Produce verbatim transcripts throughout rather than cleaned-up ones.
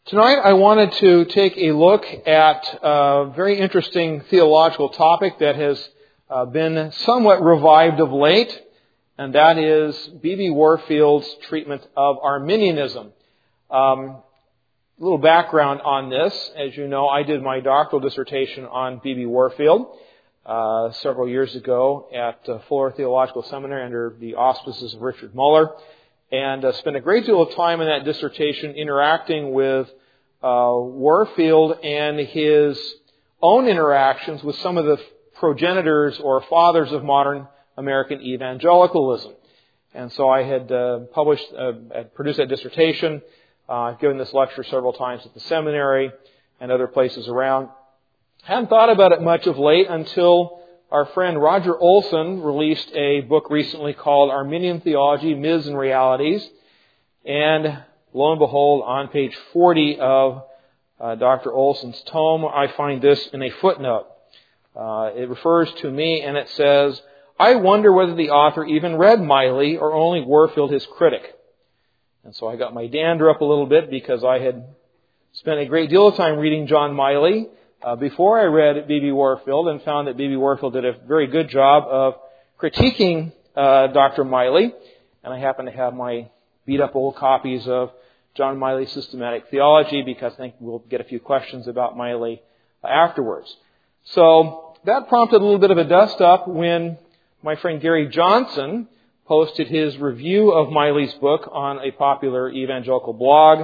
Tonight I wanted to take a look at a very interesting theological topic that has uh, been somewhat revived of late, and that is B B Warfield's treatment of Arminianism. Um, a little background on this. As you know, I did my doctoral dissertation on B B Warfield uh, several years ago at uh, Fuller Theological Seminary under the auspices of Richard Muller, and uh, spent a great deal of time in that dissertation interacting with uh, Warfield and his own interactions with some of the progenitors or fathers of modern American evangelicalism. And so I had uh, published, uh, had produced that dissertation. Uh, I've given this lecture several times at the seminary and other places around. Hadn't thought about it much of late until our friend Roger Olson released a book recently called Arminian Theology, Myths and Realities. And lo and behold, on page forty of uh, Doctor Olson's tome, I find this in a footnote. Uh, it refers to me and it says, "I wonder whether the author even read Miley or only Warfield his critic." And so I got my dander up a little bit because I had spent a great deal of time reading John Miley uh, before I read B B Warfield, and found that B B Warfield did a very good job of critiquing uh, Doctor Miley. And I happen to have my beat up old copies of John Miley's Systematic Theology because I think we'll get a few questions about Miley afterwards. So that prompted a little bit of a dust up when my friend Gary Johnson posted his review of Miley's book on a popular evangelical blog,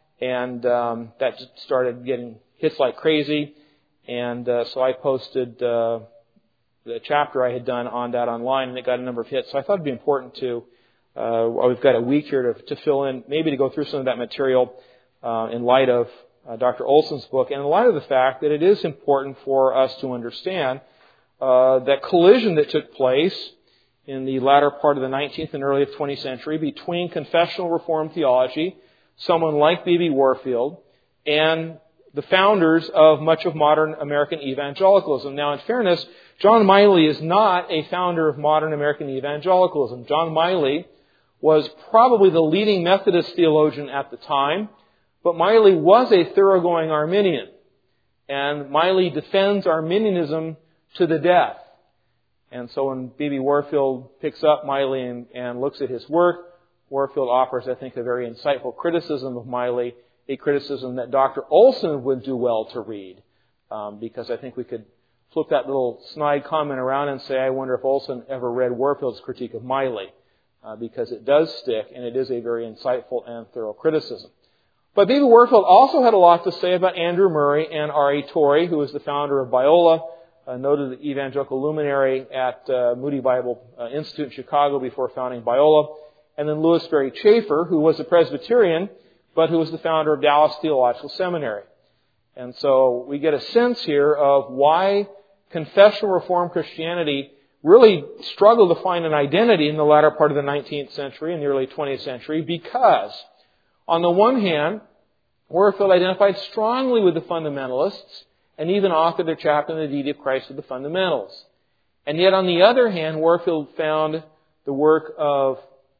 and um, that just started getting hits like crazy. And uh, so I posted uh, the chapter I had done on that online, and it got a number of hits. So I thought it'd be important to Uh, well, we've got a week here to, to fill in, maybe to go through some of that material uh, in light of uh, Doctor Olson's book, and in light of the fact that it is important for us to understand uh, that collision that took place in the latter part of the nineteenth and early twentieth century between confessional Reformed theology, someone like B B Warfield, and the founders of much of modern American evangelicalism. Now, in fairness, John Miley is not a founder of modern American evangelicalism. John Miley was probably the leading Methodist theologian at the time, but Miley was a thoroughgoing Arminian. And Miley defends Arminianism to the death. And so when B B Warfield picks up Miley and, and looks at his work, Warfield offers, I think, a very insightful criticism of Miley, a criticism that Doctor Olson would do well to read, um, because I think we could flip that little snide comment around and say, I wonder if Olson ever read Warfield's critique of Miley. Uh, because it does stick, and it is a very insightful and thorough criticism. But B B Warfield also had a lot to say about Andrew Murray and R A Torrey, who was the founder of Biola, a noted evangelical luminary at uh, Moody Bible uh, Institute in Chicago before founding Biola, and then Louis Sperry Chafer, who was a Presbyterian, but who was the founder of Dallas Theological Seminary. And so we get a sense here of why confessional Reformed Christianity really struggled to find an identity in the latter part of the nineteenth century and the early twentieth century, because on the one hand, Warfield identified strongly with the fundamentalists and even authored a chapter in the Deity of Christ with the fundamentals. And yet on the other hand, Warfield found the work of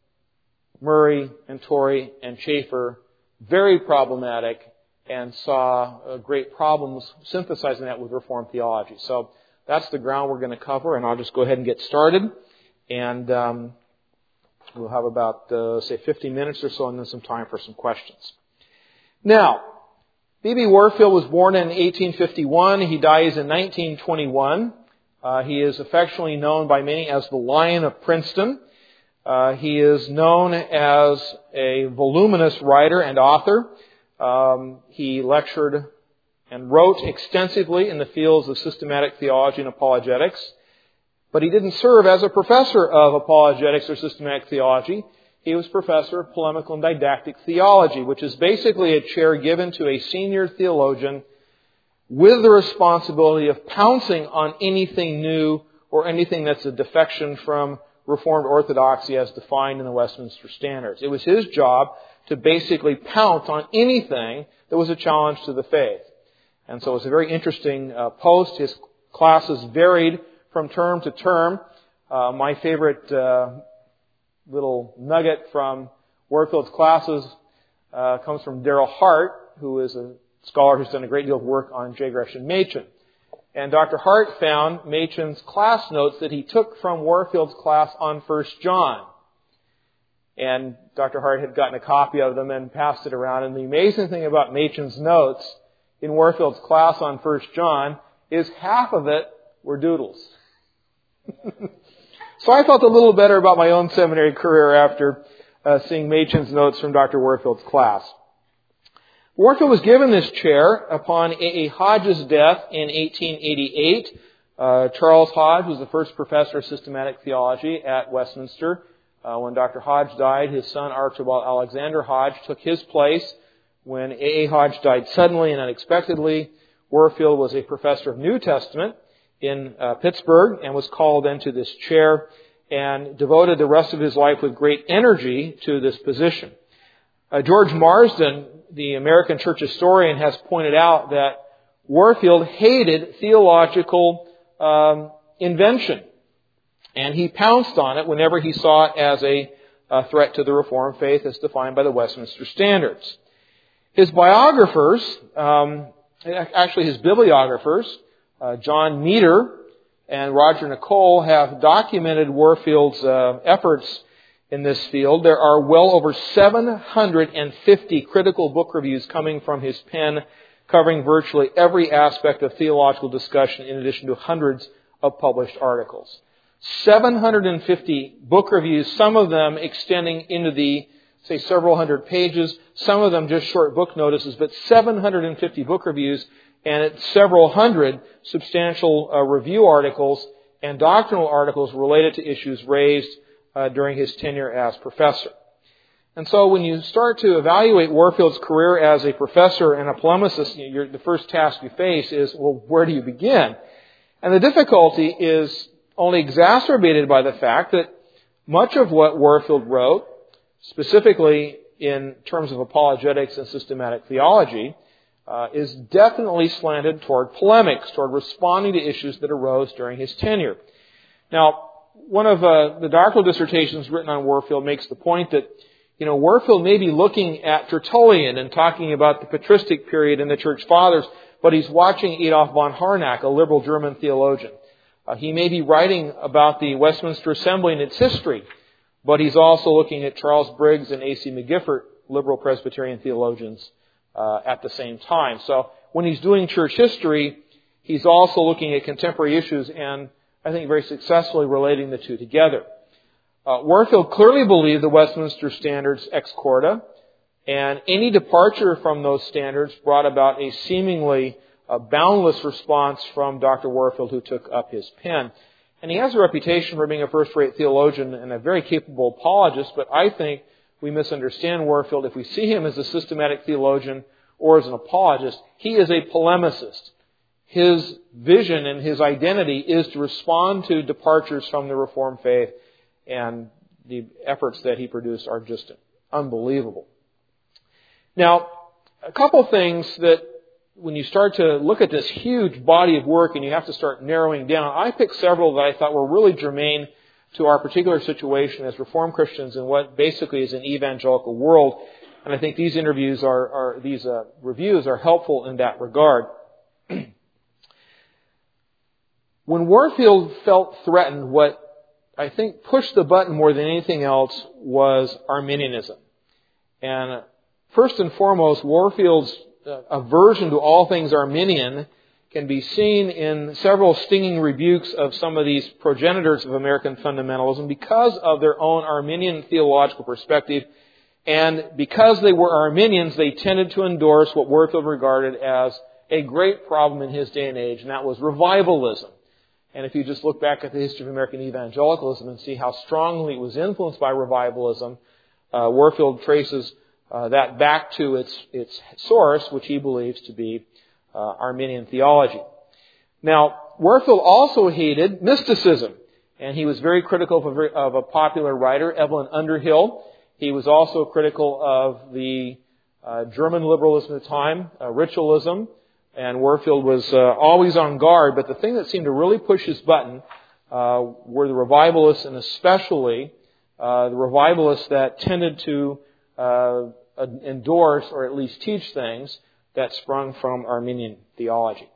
Murray and Torrey and Chafer very problematic and saw uh, great problems synthesizing that with Reformed theology. So that's the ground we're going to cover, and I'll just go ahead and get started. And um, we'll have about, uh, say, fifteen minutes or so, and then some time for some questions. Now, B B Warfield was born in eighteen fifty-one. He dies in nineteen twenty-one. Uh, he is affectionately known by many as the Lion of Princeton. Uh, he is known as a voluminous writer and author. Um, he lectured and wrote extensively in the fields of systematic theology and apologetics. But he didn't serve as a professor of apologetics or systematic theology. He was professor of polemical and didactic theology, which is basically a chair given to a senior theologian with the responsibility of pouncing on anything new or anything that's a defection from Reformed orthodoxy as defined in the Westminster Standards. It was his job to basically pounce on anything that was a challenge to the faith. And so it was a very interesting uh, post. His classes varied from term to term. Uh, my favorite uh, little nugget from Warfield's classes uh, comes from Darrell Hart, who is a scholar who's done a great deal of work on J. Gresham Machen. And Doctor Hart found Machen's class notes that he took from Warfield's class on First John. And Doctor Hart had gotten a copy of them and passed it around. And the amazing thing about Machen's notes in Warfield's class on First John is half of it were doodles. So I felt a little better about my own seminary career after uh, seeing Machen's notes from Doctor Warfield's class. Warfield was given this chair upon A A Hodge's death in eighteen eighty-eight. Uh, Charles Hodge was the first professor of systematic theology at Westminster. Uh, when Doctor Hodge died, his son Archibald Alexander Hodge took his place. When A A Hodge died suddenly and unexpectedly, Warfield was a professor of New Testament in uh, Pittsburgh and was called into this chair and devoted the rest of his life with great energy to this position. Uh, George Marsden, the American church historian, has pointed out that Warfield hated theological um, invention, and he pounced on it whenever he saw it as a, a threat to the Reformed faith as defined by the Westminster Standards. His biographers, um, actually his bibliographers, uh, John Meter and Roger Nicole, have documented Warfield's uh, efforts in this field. There are well over seven hundred fifty critical book reviews coming from his pen, covering virtually every aspect of theological discussion, in addition to hundreds of published articles. seven hundred fifty book reviews, some of them extending into the, say, several hundred pages, some of them just short book notices, but seven hundred fifty book reviews and several hundred substantial uh, review articles and doctrinal articles related to issues raised uh, during his tenure as professor. And so when you start to evaluate Warfield's career as a professor and a polemicist, you know, you're, the first task you face is, well, where do you begin? And the difficulty is only exacerbated by the fact that much of what Warfield wrote, specifically in terms of apologetics and systematic theology, uh, is definitely slanted toward polemics, toward responding to issues that arose during his tenure. Now, one of uh, the doctoral dissertations written on Warfield makes the point that, you know, Warfield may be looking at Tertullian and talking about the patristic period in the Church Fathers, but he's watching Adolf von Harnack, a liberal German theologian. Uh, he may be writing about the Westminster Assembly and its history, but he's also looking at Charles Briggs and A C McGiffert, liberal Presbyterian theologians, uh, at the same time. So when he's doing church history, he's also looking at contemporary issues and, I think, very successfully relating the two together. Uh, Warfield clearly believed the Westminster Standards ex corda, and any departure from those standards brought about a seemingly uh, boundless response from Doctor Warfield, who took up his pen. And he has a reputation for being a first-rate theologian and a very capable apologist, but I think we misunderstand Warfield if we see him as a systematic theologian or as an apologist. He is a polemicist. His vision and his identity is to respond to departures from the Reformed faith, and the efforts that he produced are just unbelievable. Now, a couple things that when you start to look at this huge body of work and you have to start narrowing down, I picked several that I thought were really germane to our particular situation as Reformed Christians in what basically is an evangelical world. And I think these interviews are, are these uh, reviews are helpful in that regard. When Warfield felt threatened, what I think pushed the button more than anything else was Arminianism. And first and foremost, Warfield's uh, aversion to all things Arminian can be seen in several stinging rebukes of some of these progenitors of American fundamentalism because of their own Arminian theological perspective. And because they were Arminians, they tended to endorse what Warfield regarded as a great problem in his day and age, and that was revivalism. And if you just look back at the history of American evangelicalism and see how strongly it was influenced by revivalism, uh, Warfield traces uh, that back to its its source, which he believes to be uh, Arminian theology. Now, Warfield also hated mysticism, and he was very critical of a, of a popular writer, Evelyn Underhill. He was also critical of the uh, German liberalism at the time, uh, ritualism. And Warfield was uh, always on guard, but the thing that seemed to really push his button uh, were the revivalists, and especially uh, the revivalists that tended to uh, endorse or at least teach things that sprung from Arminian theology.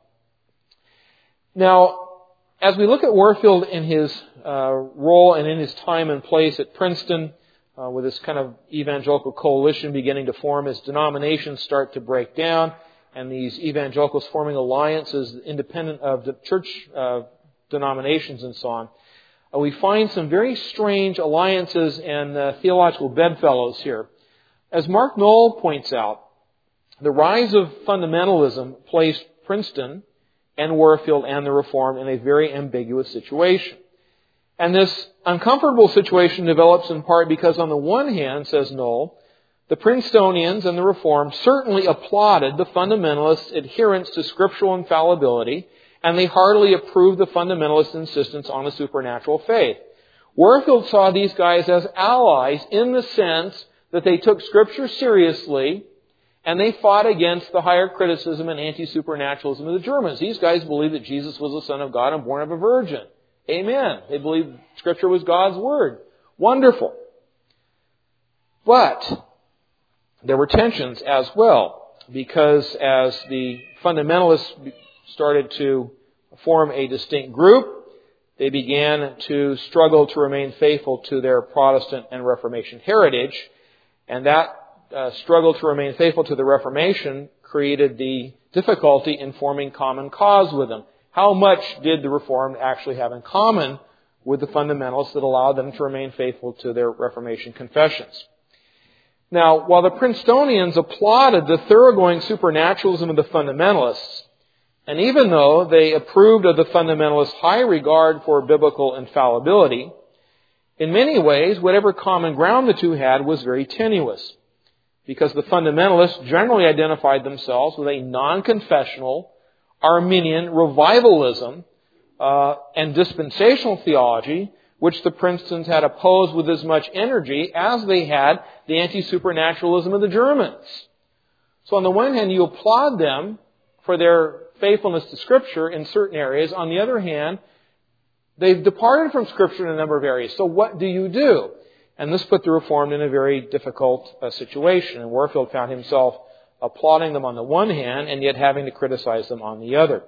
Now, as we look at Warfield in his uh, role and in his time and place at Princeton, uh, with this kind of evangelical coalition beginning to form as denominations start to break down, and these evangelicals forming alliances independent of the church uh, denominations and so on, uh, we find some very strange alliances and uh, theological bedfellows here. As Mark Knoll points out, the rise of fundamentalism placed Princeton and Warfield and the Reformed in a very ambiguous situation. And this uncomfortable situation develops in part because on the one hand, says Knoll, the Princetonians and the Reformed certainly applauded the fundamentalists' adherence to scriptural infallibility, and they heartily approved the fundamentalists' insistence on a supernatural faith. Warfield saw these guys as allies in the sense that they took Scripture seriously, and they fought against the higher criticism and anti-supernaturalism of the Germans. These guys believed that Jesus was the Son of God and born of a virgin. Amen. They believed Scripture was God's Word. Wonderful. But there were tensions as well, because as the fundamentalists started to form a distinct group, they began to struggle to remain faithful to their Protestant and Reformation heritage, and that uh, struggle to remain faithful to the Reformation created the difficulty in forming common cause with them. How much did the Reformed actually have in common with the fundamentalists that allowed them to remain faithful to their Reformation confessions? Now, while the Princetonians applauded the thoroughgoing supernaturalism of the fundamentalists, and even though they approved of the fundamentalists' high regard for biblical infallibility, in many ways, whatever common ground the two had was very tenuous, because the fundamentalists generally identified themselves with a non-confessional Arminian revivalism uh, and dispensational theology, which the Princetons had opposed with as much energy as they had the anti-supernaturalism of the Germans. So on the one hand, you applaud them for their faithfulness to Scripture in certain areas. On the other hand, they've departed from Scripture in a number of areas. So what do you do? And this put the Reformed in a very difficult uh, situation. And Warfield found himself applauding them on the one hand and yet having to criticize them on the other.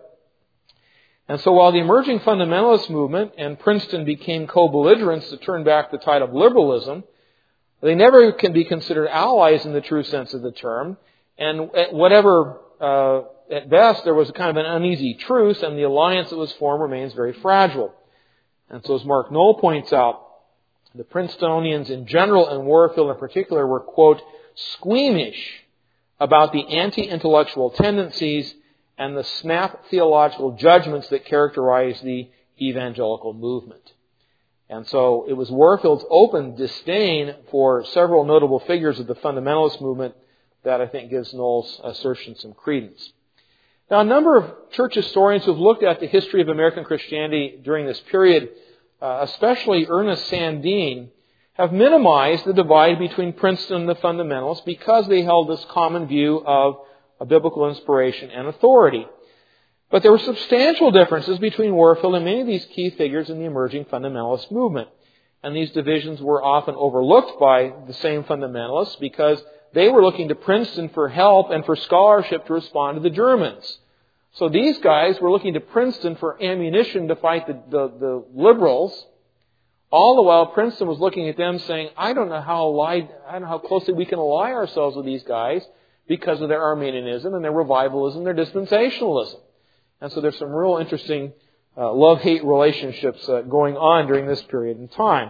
And so while the emerging fundamentalist movement and Princeton became co-belligerents to turn back the tide of liberalism, they never can be considered allies in the true sense of the term. And whatever, uh, at best, there was kind of an uneasy truce, and the alliance that was formed remains very fragile. And so as Mark Knoll points out, the Princetonians in general and Warfield in particular were, quote, squeamish about the anti-intellectual tendencies and the snap theological judgments that characterize the evangelical movement. And so it was Warfield's open disdain for several notable figures of the fundamentalist movement that I think gives Knoll's assertion some credence. Now, a number of church historians who have looked at the history of American Christianity during this period, uh, especially Ernest Sandeen, have minimized the divide between Princeton and the fundamentalists because they held this common view of a biblical inspiration and authority. But there were substantial differences between Warfield and many of these key figures in the emerging fundamentalist movement. And these divisions were often overlooked by the same fundamentalists because they were looking to Princeton for help and for scholarship to respond to the Germans. So these guys were looking to Princeton for ammunition to fight the, the, the liberals. All the while, Princeton was looking at them saying, I don't know how allied, I don't know how closely we can ally ourselves with these guys because of their Arminianism and their revivalism, their dispensationalism. And so there's some real interesting uh, love-hate relationships uh, going on during this period in time.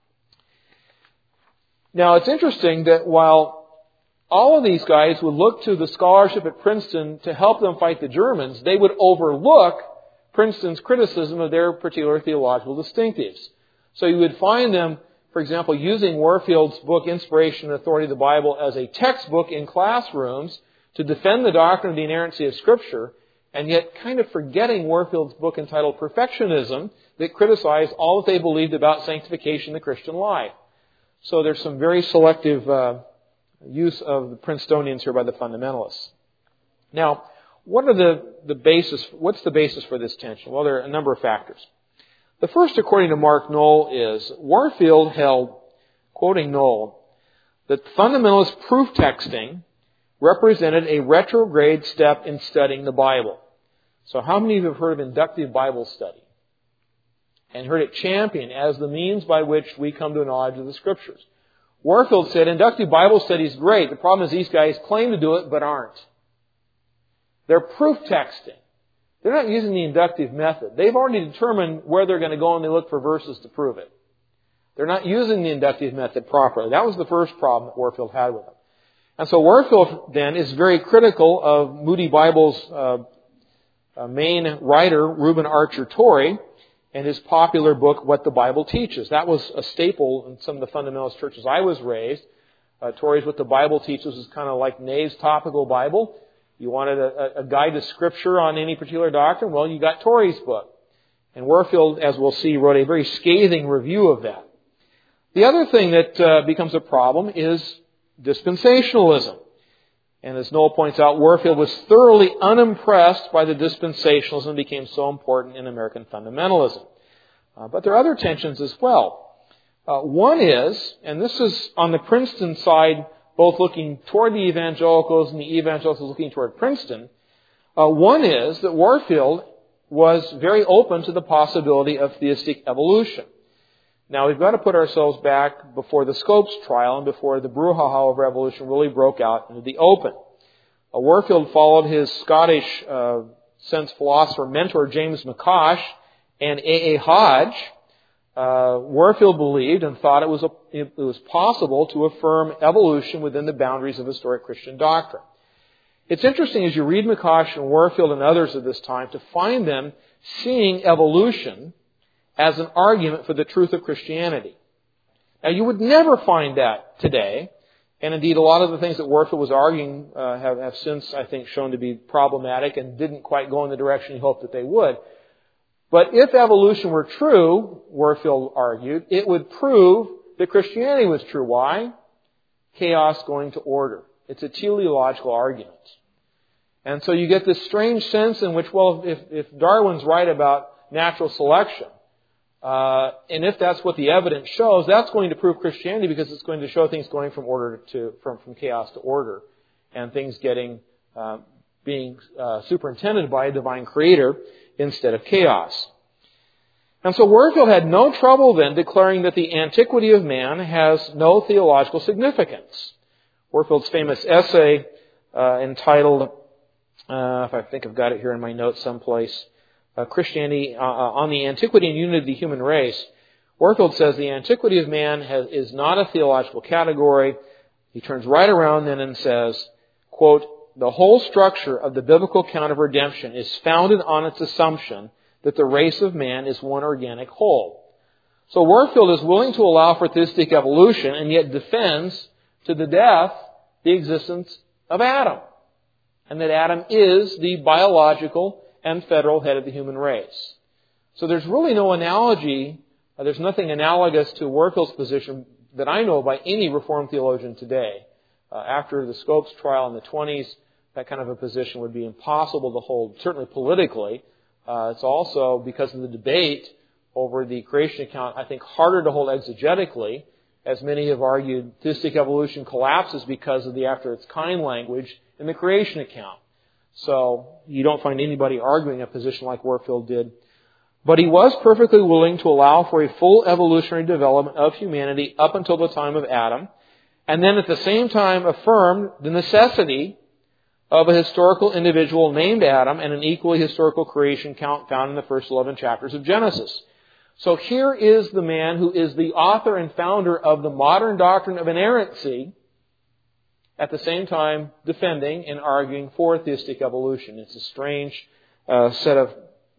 Now, it's interesting that while all of these guys would look to the scholarship at Princeton to help them fight the Germans, they would overlook Princeton's criticism of their particular theological distinctives. So you would find them, for example, using Warfield's book, Inspiration and Authority of the Bible, as a textbook in classrooms to defend the doctrine of the inerrancy of Scripture, and yet kind of forgetting Warfield's book entitled Perfectionism that criticized all that they believed about sanctification in the Christian life. So there's some very selective uh, use of the Princetonians here by the fundamentalists. Now, what are the, the basis, what's the basis for this tension? Well, there are a number of factors. The first, according to Mark Knoll, is Warfield held, quoting Knoll, that fundamentalist proof texting represented a retrograde step in studying the Bible. So how many of you have heard of inductive Bible study? And heard it championed as the means by which we come to a knowledge of the Scriptures. Warfield said, inductive Bible study is great. The problem is these guys claim to do it, but aren't. They're proof texting. They're not using the inductive method. They've already determined where they're going to go and they look for verses to prove it. They're not using the inductive method properly. That was the first problem that Warfield had with them. And so Warfield then is very critical of Moody Bible's uh, uh, main writer, Reuben Archer Torrey, and his popular book, What the Bible Teaches. That was a staple in some of the fundamentalist churches I was raised. Uh, Torrey's What the Bible Teaches is kind of like Nave's Topical Bible. You wanted a, a guide to Scripture on any particular doctrine? Well, you got Torrey's book. And Warfield, as we'll see, wrote a very scathing review of that. The other thing that uh, becomes a problem is dispensationalism. And as Noel points out, Warfield was thoroughly unimpressed by the dispensationalism that became so important in American fundamentalism. Uh, but there are other tensions as well. Uh, one is, and this is on the Princeton side, both looking toward the evangelicals and the evangelicals looking toward Princeton. Uh, one is that Warfield was very open to the possibility of theistic evolution. Now, we've got to put ourselves back before the Scopes trial and before the brouhaha of revolution really broke out into the open. Uh, Warfield followed his Scottish uh, sense philosopher mentor James McCosh and A A Hodge. Uh, Warfield believed and thought it was a, it was possible to affirm evolution within the boundaries of historic Christian doctrine. It's interesting as you read McCosh and Warfield and others of this time to find them seeing evolution as an argument for the truth of Christianity. Now, you would never find that today, and indeed a lot of the things that Warfield was arguing uh, have, have since, I think, shown to be problematic and didn't quite go in the direction he hoped that they would. But if evolution were true, Warfield argued, it would prove that Christianity was true. Why? Chaos going to order. It's a teleological argument. And so you get this strange sense in which, well, if, if Darwin's right about natural selection, uh, and if that's what the evidence shows, that's going to prove Christianity because it's going to show things going from order to from, from chaos to order, and things getting uh, being uh, superintended by a divine creator instead of chaos. And so Warfield had no trouble then declaring that the antiquity of man has no theological significance. Warfield's famous essay uh, entitled, uh, if I think I've got it here in my notes someplace, uh, Christianity uh, on the Antiquity and Unity of the Human Race. Warfield says the antiquity of man has, is not a theological category. He turns right around then and says, quote, the whole structure of the biblical account of redemption is founded on its assumption that the race of man is one organic whole. So Warfield is willing to allow for theistic evolution and yet defends to the death the existence of Adam. And that Adam is the biological and federal head of the human race. So there's really no analogy, uh, there's nothing analogous to Warfield's position that I know by any Reformed theologian today. Uh, after the Scopes trial in the twenties, that kind of a position would be impossible to hold, certainly politically. Uh, it's also, because of the debate over the creation account, I think harder to hold exegetically. As many have argued, theistic evolution collapses because of the after its kind language in the creation account. So you don't find anybody arguing a position like Warfield did. But he was perfectly willing to allow for a full evolutionary development of humanity up until the time of Adam, and then at the same time affirmed the necessity of a historical individual named Adam and an equally historical creation account found in the first eleven chapters of Genesis. So here is the man who is the author and founder of the modern doctrine of inerrancy, at the same time defending and arguing for theistic evolution. It's a strange uh, set of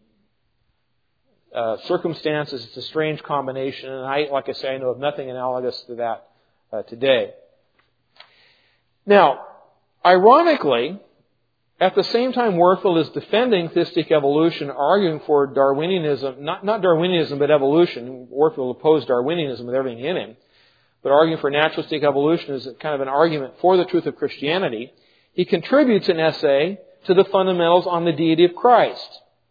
uh, circumstances. It's a strange combination. And I, like I say, I know of nothing analogous to that uh, today. Now, ironically, at the same time Warfield is defending theistic evolution, arguing for Darwinianism, not, not Darwinianism, but evolution. Warfield opposed Darwinianism with everything in him. But arguing for naturalistic evolution is kind of an argument for the truth of Christianity. He contributes an essay to the fundamentals on the deity of Christ.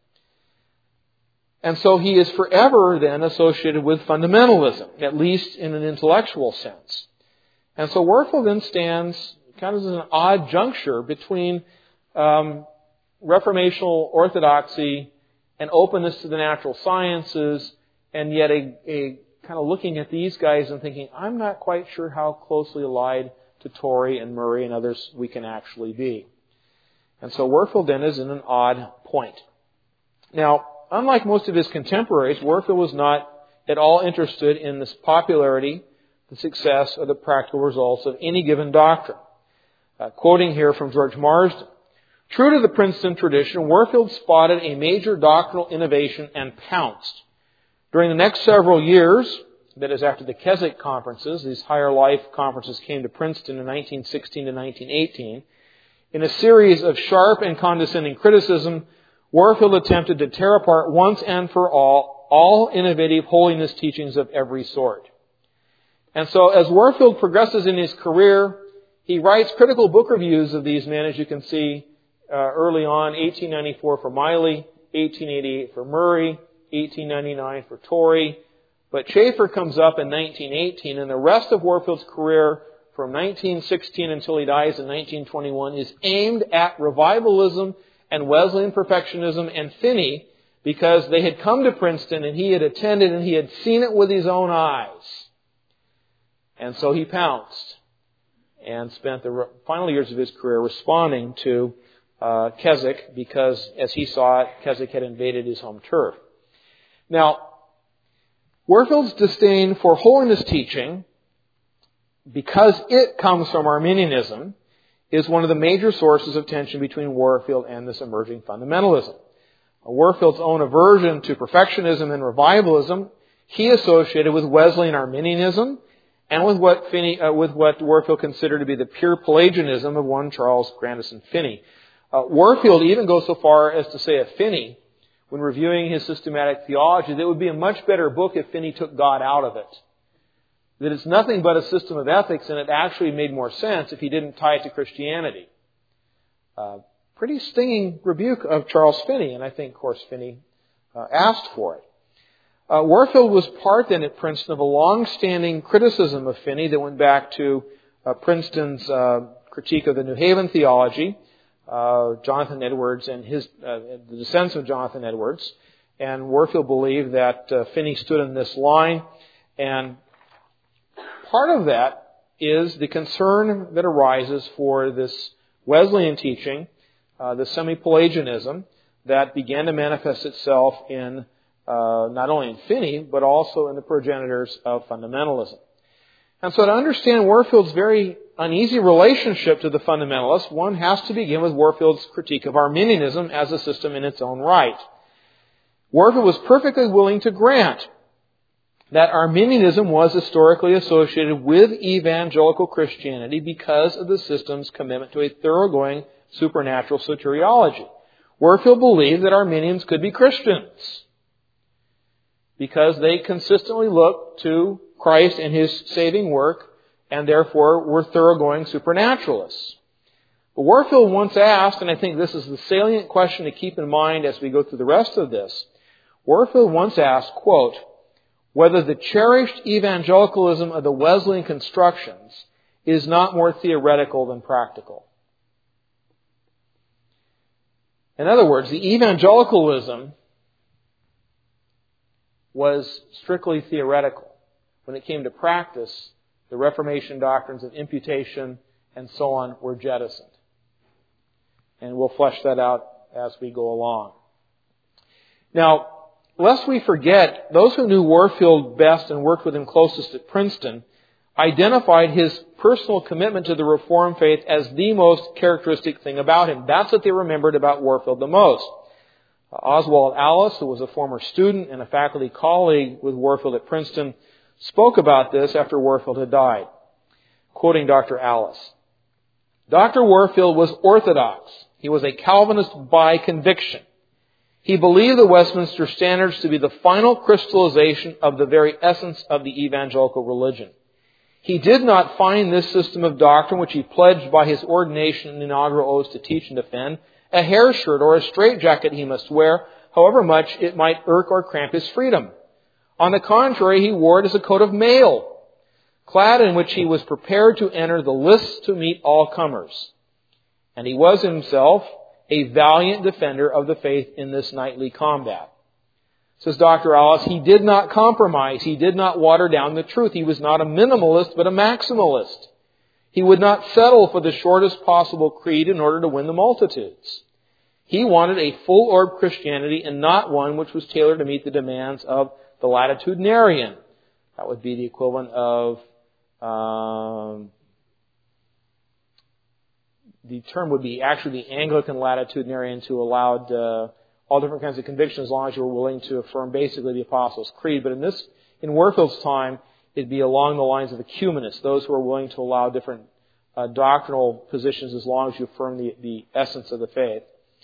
And so he is forever then associated with fundamentalism, at least in an intellectual sense. And so Warfield then stands kind of as an odd juncture between um, reformational orthodoxy and openness to the natural sciences, and yet a, a kind of looking at these guys and thinking, I'm not quite sure how closely allied to Torrey and Murray and others we can actually be. And so Warfield then is in an odd point. Now, unlike most of his contemporaries, Warfield was not at all interested in the popularity, the success, or the practical results of any given doctrine. Uh, quoting here from George Marsden, true to the Princeton tradition, Warfield spotted a major doctrinal innovation and pounced. During the next several years, that is after the Keswick conferences, these higher life conferences came to Princeton in nineteen sixteen to nineteen eighteen, in a series of sharp and condescending criticism, Warfield attempted to tear apart once and for all all innovative holiness teachings of every sort. And so as Warfield progresses in his career, he writes critical book reviews of these men, as you can see uh, early on, eighteen ninety-four for Miley, eighteen eighty-eight for Murray, eighteen ninety-nine for Torrey. But Schaeffer comes up in nineteen eighteen, and the rest of Warfield's career from nineteen sixteen until he dies in nineteen twenty-one is aimed at revivalism and Wesleyan perfectionism and Finney, because they had come to Princeton and he had attended and he had seen it with his own eyes. And so he pounced and spent the final years of his career responding to uh, Keswick, because, as he saw it, Keswick had invaded his home turf. Now, Warfield's disdain for holiness teaching, because it comes from Arminianism, is one of the major sources of tension between Warfield and this emerging fundamentalism. Warfield's own aversion to perfectionism and revivalism he associated with Wesleyan Arminianism and with what Finney, uh, with what Warfield considered to be the pure Pelagianism of one Charles Grandison Finney. Uh, Warfield even goes so far as to say of Finney, when reviewing his systematic theology, that it would be a much better book if Finney took God out of it. That it's nothing but a system of ethics, and it actually made more sense if he didn't tie it to Christianity. Uh, pretty stinging rebuke of Charles Finney, and I think, of course, Finney uh, asked for it. Uh, Warfield was part then at Princeton of a long-standing criticism of Finney that went back to uh, Princeton's uh, critique of the New Haven theology, uh, Jonathan Edwards and his uh, the dissents of Jonathan Edwards. And Warfield believed that uh, Finney stood in this line, and part of that is the concern that arises for this Wesleyan teaching, uh, the semi-Pelagianism, that began to manifest itself in uh, not only in Finney, but also in the progenitors of fundamentalism. And so to understand Warfield's very uneasy relationship to the fundamentalists, one has to begin with Warfield's critique of Arminianism as a system in its own right. Warfield was perfectly willing to grant that Arminianism was historically associated with evangelical Christianity because of the system's commitment to a thoroughgoing supernatural soteriology. Warfield believed that Arminians could be Christians because they consistently looked to Christ and His saving work, and therefore were thoroughgoing supernaturalists. But Warfield once asked, and I think this is the salient question to keep in mind as we go through the rest of this, Warfield once asked, quote, whether the cherished evangelicalism of the Wesleyan constructions is not more theoretical than practical. In other words, the evangelicalism was strictly theoretical. When it came to practice, the Reformation doctrines of imputation and so on were jettisoned. And we'll flesh that out as we go along. Now, lest we forget, those who knew Warfield best and worked with him closest at Princeton identified his personal commitment to the Reformed faith as the most characteristic thing about him. That's what they remembered about Warfield the most. Uh, Oswald Alice, who was a former student and a faculty colleague with Warfield at Princeton, spoke about this after Warfield had died. Quoting Doctor Alice, Doctor Warfield was orthodox. He was a Calvinist by conviction. He believed the Westminster Standards to be the final crystallization of the very essence of the evangelical religion. He did not find this system of doctrine, which he pledged by his ordination and inaugural oaths to teach and defend, a hair shirt or a straitjacket he must wear, however much it might irk or cramp his freedom. On the contrary, he wore it as a coat of mail, clad in which he was prepared to enter the lists to meet all comers. And he was himself a valiant defender of the faith in this knightly combat. Says Doctor Alice, he did not compromise. He did not water down the truth. He was not a minimalist, but a maximalist. He would not settle for the shortest possible creed in order to win the multitudes. He wanted a full-orbed Christianity and not one which was tailored to meet the demands of the latitudinarian. That would be the equivalent of, um, the term would be actually the Anglican latitudinarians who allowed uh, all different kinds of convictions as long as you were willing to affirm basically the Apostles' Creed. But in this, in Warfield's time, it'd be along the lines of ecumenists, those who are willing to allow different uh, doctrinal positions as long as you affirm the, the essence of the faith.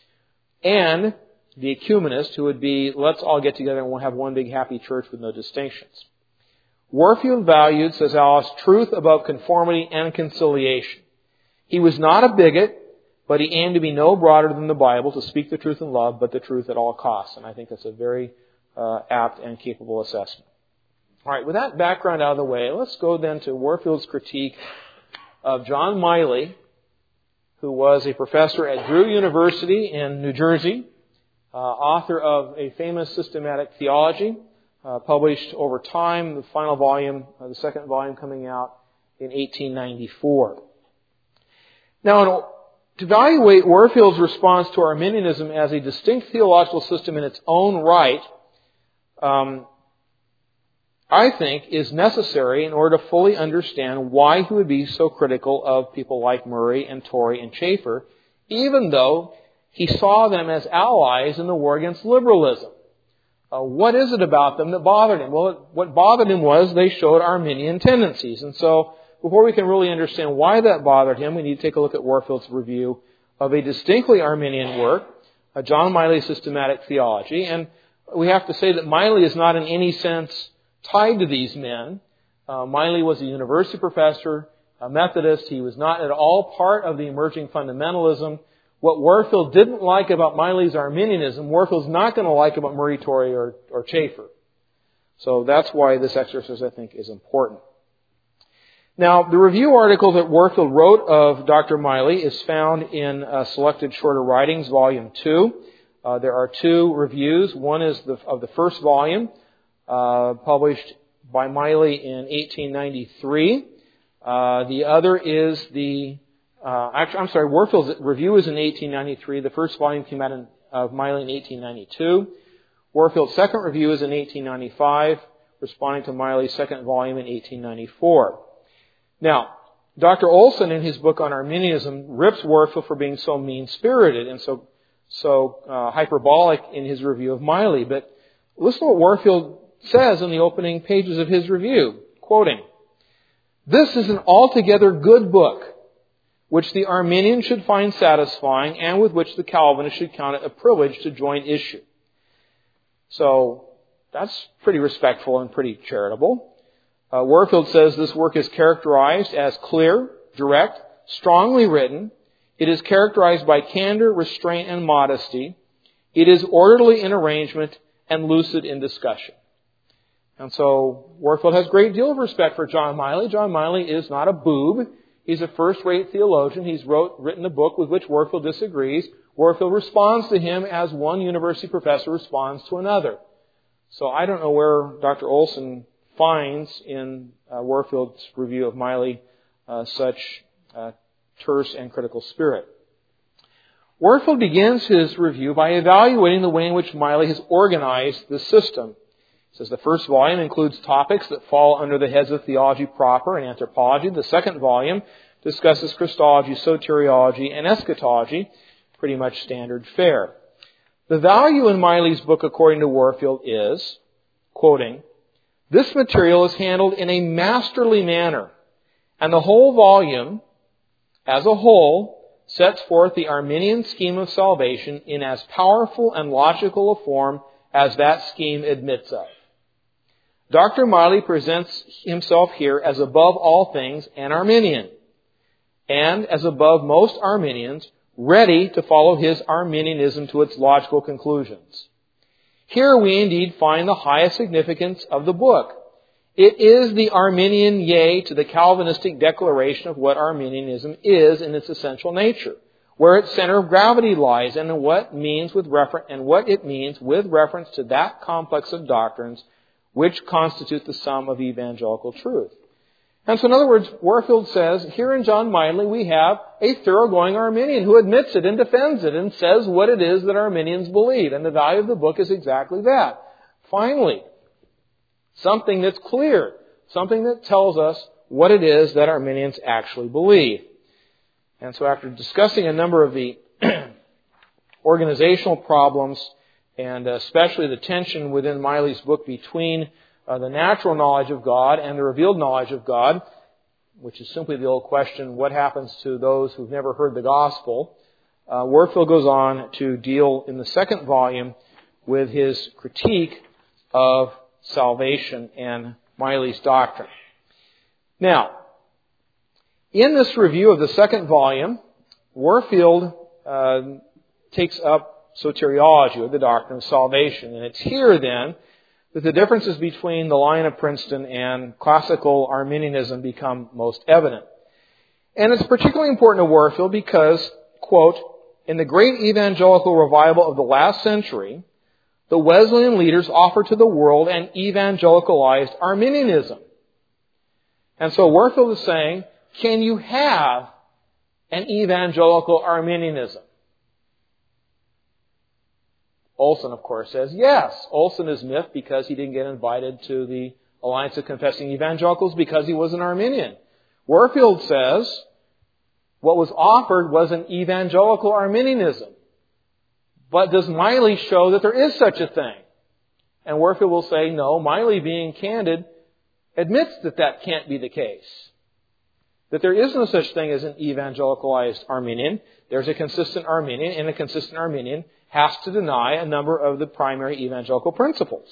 And the ecumenist, who would be, let's all get together and we'll have one big happy church with no distinctions. Warfield valued, says Alice, truth above conformity and conciliation. He was not a bigot, but he aimed to be no broader than the Bible, to speak the truth in love, but the truth at all costs. And I think that's a very uh, apt and capable assessment. All right, with that background out of the way, let's go then to Warfield's critique of John Miley, who was a professor at Drew University in New Jersey, uh, author of a famous systematic theology, uh, published over time, the final volume, uh, the second volume coming out in eighteen ninety-four. Now, to evaluate Warfield's response to Arminianism as a distinct theological system in its own right, um, I think, is necessary in order to fully understand why he would be so critical of people like Murray and Torrey and Chafer, even though he saw them as allies in the war against liberalism. Uh, what is it about them that bothered him? Well, it, what bothered him was they showed Arminian tendencies. And so, before we can really understand why that bothered him, we need to take a look at Warfield's review of a distinctly Arminian work, uh, John Miley's Systematic Theology. And we have to say that Miley is not in any sense tied to these men. Uh, Miley was a university professor, a Methodist. He was not at all part of the emerging fundamentalism. What Warfield didn't like about Miley's Arminianism, Warfield's not going to like about Murray, Torrey, or, or Chafer. So that's why this exercise, I think, is important. Now, the review article that Warfield wrote of Doctor Miley is found in uh, Selected Shorter Writings, Volume two. Uh, there are two reviews. One is the, of the first volume, uh, published by Miley in eighteen ninety-three. Uh, the other is the, uh, actually, I'm sorry, Warfield's review is in eighteen ninety-three. The first volume came out in, of Miley in eighteen ninety-two. Warfield's second review is in eighteen ninety-five, responding to Miley's second volume in eighteen ninety-four. Now, Doctor Olson, in his book on Arminianism, rips Warfield for being so mean-spirited and so so uh, hyperbolic in his review of Miley. But listen to what Warfield says in the opening pages of his review, quoting, "This is an altogether good book, which the Arminian should find satisfying and with which the Calvinist should count it a privilege to join issue." So, that's pretty respectful and pretty charitable. Uh, Warfield says this work is characterized as clear, direct, strongly written. It is characterized by candor, restraint, and modesty. It is orderly in arrangement and lucid in discussion. And so Warfield has a great deal of respect for John Miley. John Miley is not a boob. He's a first-rate theologian. He's wrote, written a book with which Warfield disagrees. Warfield responds to him as one university professor responds to another. So I don't know where Doctor Olson finds in uh, Warfield's review of Miley uh, such uh, terse and critical spirit. Warfield begins his review by evaluating the way in which Miley has organized the system. He says the first volume includes topics that fall under the heads of theology proper and anthropology. The second volume discusses Christology, soteriology, and eschatology, pretty much standard fare. The value in Miley's book, according to Warfield, is, quoting, "This material is handled in a masterly manner, and the whole volume, as a whole, sets forth the Arminian scheme of salvation in as powerful and logical a form as that scheme admits of. Doctor Miley presents himself here as above all things an Arminian, and as above most Arminians, ready to follow his Arminianism to its logical conclusions. Here we indeed find the highest significance of the book, It is the Arminian yea to the Calvinistic declaration of what Arminianism is in its essential nature, where its center of gravity lies, and what means with refer- and what it means with reference to that complex of doctrines which constitute the sum of evangelical truth. And so in other words, Warfield says, here in John Miley we have a thoroughgoing Arminian who admits it and defends it and says what it is that Arminians believe. And the value of the book is exactly that. Finally, something that's clear, something that tells us what it is that Arminians actually believe. And so after discussing a number of the organizational problems, and especially the tension within Miley's book between uh, the natural knowledge of God and the revealed knowledge of God, which is simply the old question, what happens to those who've never heard the gospel? Uh, Warfield goes on to deal in the second volume with his critique of salvation and Miley's doctrine. Now, in this review of the second volume, Warfield uh, takes up soteriology, or the doctrine of salvation. And it's here, then, that the differences between the Lion of Princeton and classical Arminianism become most evident. And it's particularly important to Warfield because, quote, in the great evangelical revival of the last century, the Wesleyan leaders offered to the world an evangelicalized Arminianism. And so Warfield is saying, can you have an evangelical Arminianism? Olson, of course, says yes. Olson is miffed because he didn't get invited to the Alliance of Confessing Evangelicals because he was an Arminian. Warfield says what was offered was an evangelical Arminianism. But does Miley show that there is such a thing? And Warfield will say, no, Miley, being candid, admits that that can't be the case. That there is no such thing as an evangelicalized Arminian. There's a consistent Arminian, and a consistent Arminian has to deny a number of the primary evangelical principles.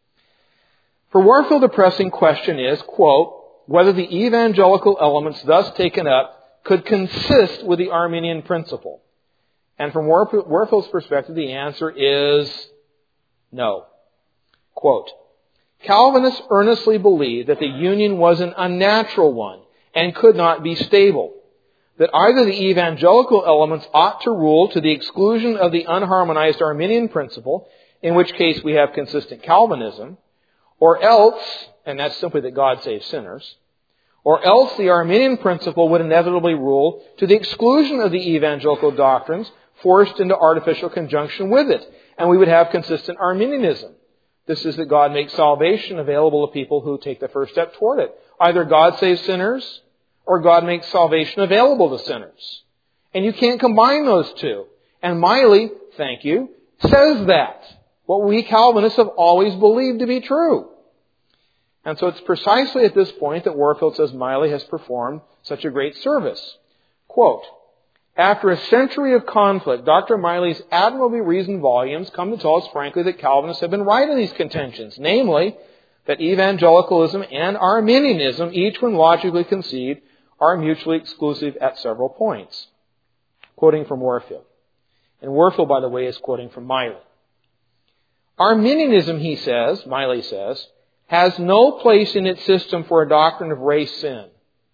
For Warfield, the pressing question is, quote, whether the evangelical elements thus taken up could consist with the Arminian principle. And from Warfield's perspective, the answer is no. Quote, Calvinists earnestly believe that the union was an unnatural one and could not be stable. That either the evangelical elements ought to rule to the exclusion of the unharmonized Arminian principle, in which case we have consistent Calvinism, or else, and that's simply that God saves sinners, or else the Arminian principle would inevitably rule to the exclusion of the evangelical doctrines forced into artificial conjunction with it, and we would have consistent Arminianism. This is that God makes salvation available to people who take the first step toward it. Either God saves sinners, or God makes salvation available to sinners. And you can't combine those two. And Miley, thank you, says that. What we Calvinists have always believed to be true. And so it's precisely at this point that Warfield says Miley has performed such a great service. Quote, after a century of conflict, Doctor Miley's admirably reasoned volumes come to tell us frankly that Calvinists have been right in these contentions, namely that evangelicalism and Arminianism, each when logically conceived, are mutually exclusive at several points. Quoting from Warfield. And Warfield, by the way, is quoting from Miley. Arminianism, he says, Miley says, has no place in its system for a doctrine of race sin.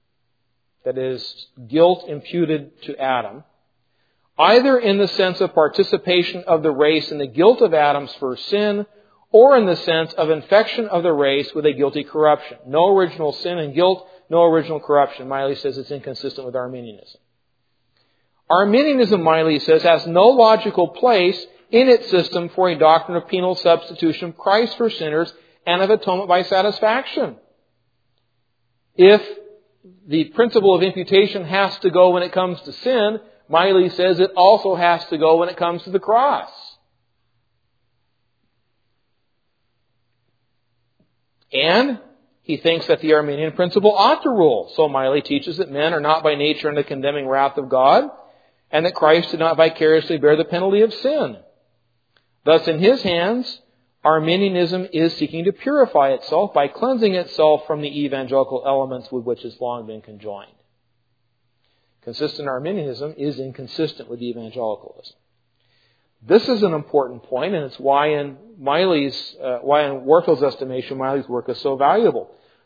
That is, guilt imputed to Adam, either in the sense of participation of the race in the guilt of Adam's first sin, or in the sense of infection of the race with a guilty corruption. No original sin and guilt, no original corruption. Miley says it's inconsistent with Arminianism. Arminianism, Miley says, has no logical place in its system for a doctrine of penal substitution of Christ for sinners and of atonement by satisfaction. If the principle of imputation has to go when it comes to sin, Miley says it also has to go when it comes to the cross. And he thinks that the Arminian principle ought to rule. So Miley teaches that men are not by nature in the condemning wrath of God, and that Christ did not vicariously bear the penalty of sin. Thus, in his hands, Arminianism is seeking to purify itself by cleansing itself from the evangelical elements with which it's long been conjoined. Consistent Arminianism is inconsistent with evangelicalism. This is an important point, and it's why in Miley's, uh, why in Warfield's estimation, Miley's work is so valuable.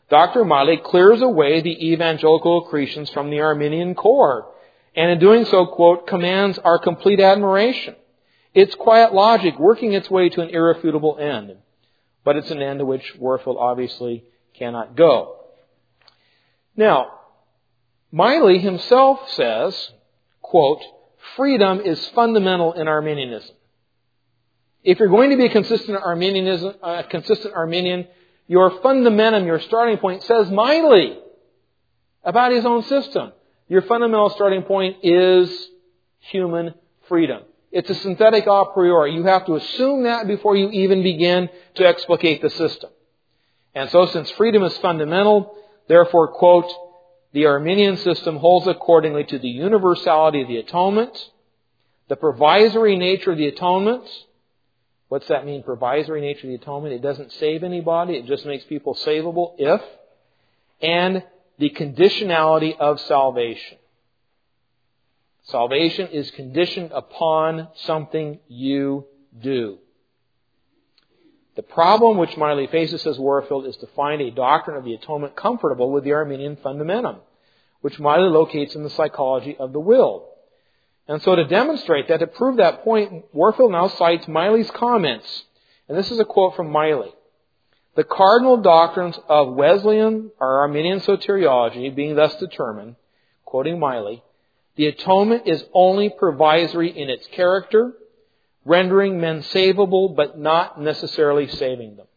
Doctor Miley clears away the evangelical accretions from the Arminian core, and in doing so, quote, commands our complete admiration. It's quiet logic working its way to an irrefutable end. But it's an end to which Warfield obviously cannot go. Now, Miley himself says, quote, freedom is fundamental in Arminianism. If you're going to be a consistent Arminianism, uh, consistent Arminian, your fundamentum, your starting point, says Miley about his own system. Your fundamental starting point is human freedom. It's a synthetic a priori. You have to assume that before you even begin to explicate the system. And so since freedom is fundamental, therefore, quote, the Arminian system holds accordingly to the universality of the atonement, the provisory nature of the atonement. What's that mean, provisory nature of the atonement? It doesn't save anybody. It just makes people savable if. And the conditionality of salvation. Salvation is conditioned upon something you do. The problem which Miley faces, says Warfield, is to find a doctrine of the atonement comfortable with the Arminian fundamentum, which Miley locates in the psychology of the will. And so to demonstrate that, to prove that point, Warfield now cites Miley's comments. And this is a quote from Miley. The cardinal doctrines of Wesleyan or Arminian soteriology being thus determined, quoting Miley, the atonement is only provisory in its character, rendering men savable but not necessarily saving them.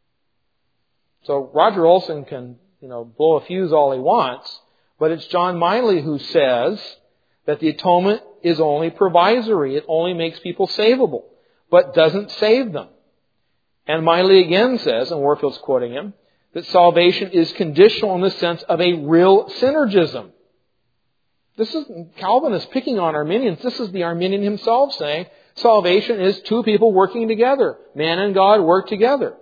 So Roger Olson can, you know, blow a fuse all he wants, but it's John Miley who says that the atonement is only provisory. It only makes people savable, but doesn't save them. And Miley again says, and Warfield's quoting him, that salvation is conditional in the sense of a real synergism. This is, Calvin is picking on Arminians. This is the Arminian himself saying, salvation is two people working together. Man and God work together.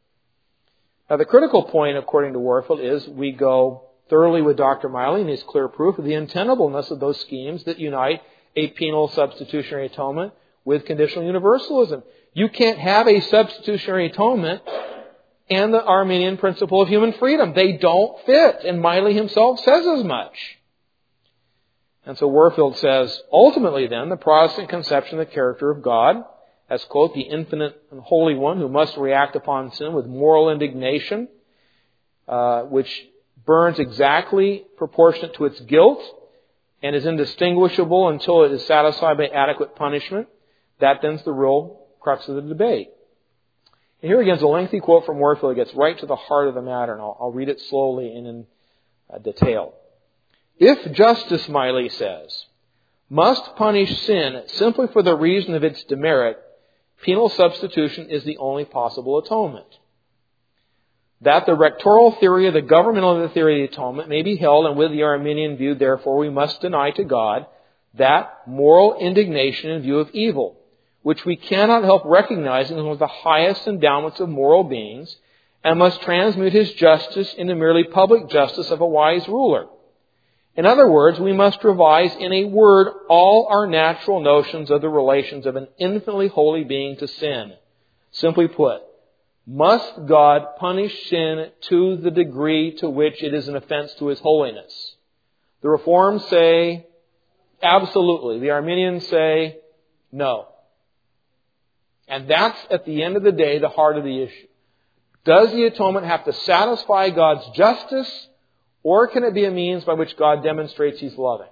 Now the critical point, according to Warfield, is we go thoroughly with Doctor Miley and his clear proof of the untenableness of those schemes that unite a penal substitutionary atonement with conditional universalism. You can't have a substitutionary atonement and the Arminian principle of human freedom. They don't fit. And Miley himself says as much. And so Warfield says, ultimately then, the Protestant conception of the character of God as, quote, the infinite and holy one who must react upon sin with moral indignation, uh, which burns exactly proportionate to its guilt and is indistinguishable until it is satisfied by adequate punishment. That then's the real crux of the debate. And here again is a lengthy quote from Warfield. It gets right to the heart of the matter, and I'll, I'll read it slowly and in uh, detail. If justice, Miley says, must punish sin simply for the reason of its demerit, penal substitution is the only possible atonement. That the rectoral theory of the governmental of the theory of the atonement may be held, and with the Arminian view, therefore, we must deny to God that moral indignation in view of evil, which we cannot help recognizing as one of the highest endowments of moral beings, and must transmute his justice into merely public justice of a wise ruler. In other words, we must revise in a word all our natural notions of the relations of an infinitely holy being to sin. Simply put, must God punish sin to the degree to which it is an offense to His holiness? The Reformed say, absolutely. The Arminians say, no. And that's, at the end of the day, the heart of the issue. Does the atonement have to satisfy God's justice, or can it be a means by which God demonstrates He's loving?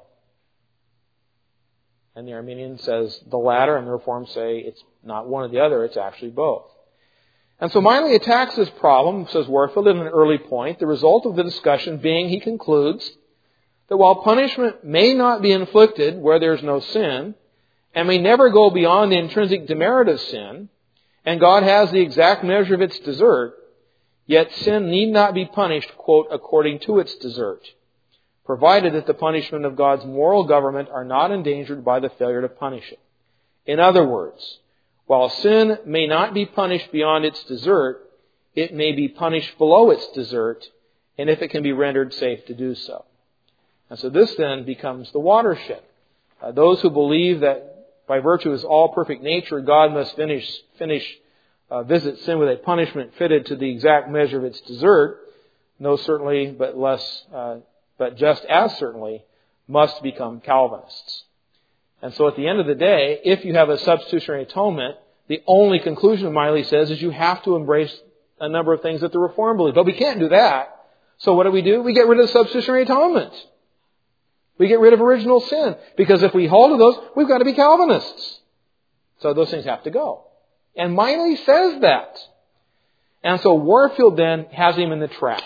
And the Arminian says the latter, and the Reformed say it's not one or the other, it's actually both. And so Miley attacks this problem, says Warfield, at an early point, the result of the discussion being, he concludes, that while punishment may not be inflicted where there's no sin, and may never go beyond the intrinsic demerit of sin, and God has the exact measure of its desert, yet sin need not be punished, quote, according to its desert, provided that the punishment of God's moral government are not endangered by the failure to punish it. In other words, while sin may not be punished beyond its desert, it may be punished below its desert, and if it can be rendered safe to do so. And so this then becomes the watershed. Uh, those who believe that by virtue of His all-perfect nature, God must finish, finish, uh, visit sin with a punishment fitted to the exact measure of its desert, no certainly, but less, uh, but just as certainly, must become Calvinists. And so at the end of the day, if you have a substitutionary atonement, the only conclusion Miley says is you have to embrace a number of things that the Reformed believe. But we can't do that. So what do we do? We get rid of the substitutionary atonement. We get rid of original sin. Because if we hold to those, we've got to be Calvinists. So those things have to go. And Miley says that. And so Warfield then has him in the trap.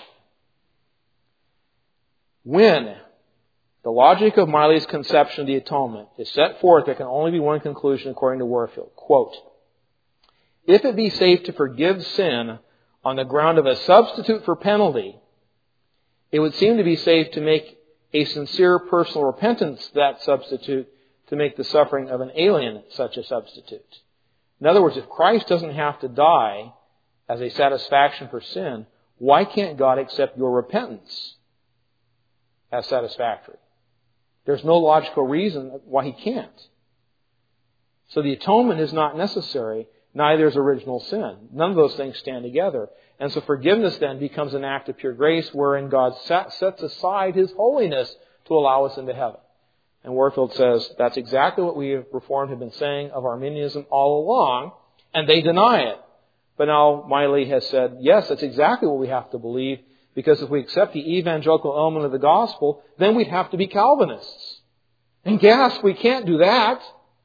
When the logic of Miley's conception of the atonement is set forth, there can only be one conclusion according to Warfield. Quote, if it be safe to forgive sin on the ground of a substitute for penalty, it would seem to be safe to make a sincere personal repentance that substitute to make the suffering of an alien such a substitute. In other words, if Christ doesn't have to die as a satisfaction for sin, why can't God accept your repentance as satisfactory? There's no logical reason why He can't. So the atonement is not necessary. Neither is original sin. None of those things stand together. And so forgiveness then becomes an act of pure grace wherein God sets aside His holiness to allow us into heaven. And Warfield says that's exactly what we Reformed have been saying of Arminianism all along, and they deny it. But now Miley has said, yes, that's exactly what we have to believe, because if we accept the evangelical element of the gospel, then we'd have to be Calvinists. And gasp, we can't do that.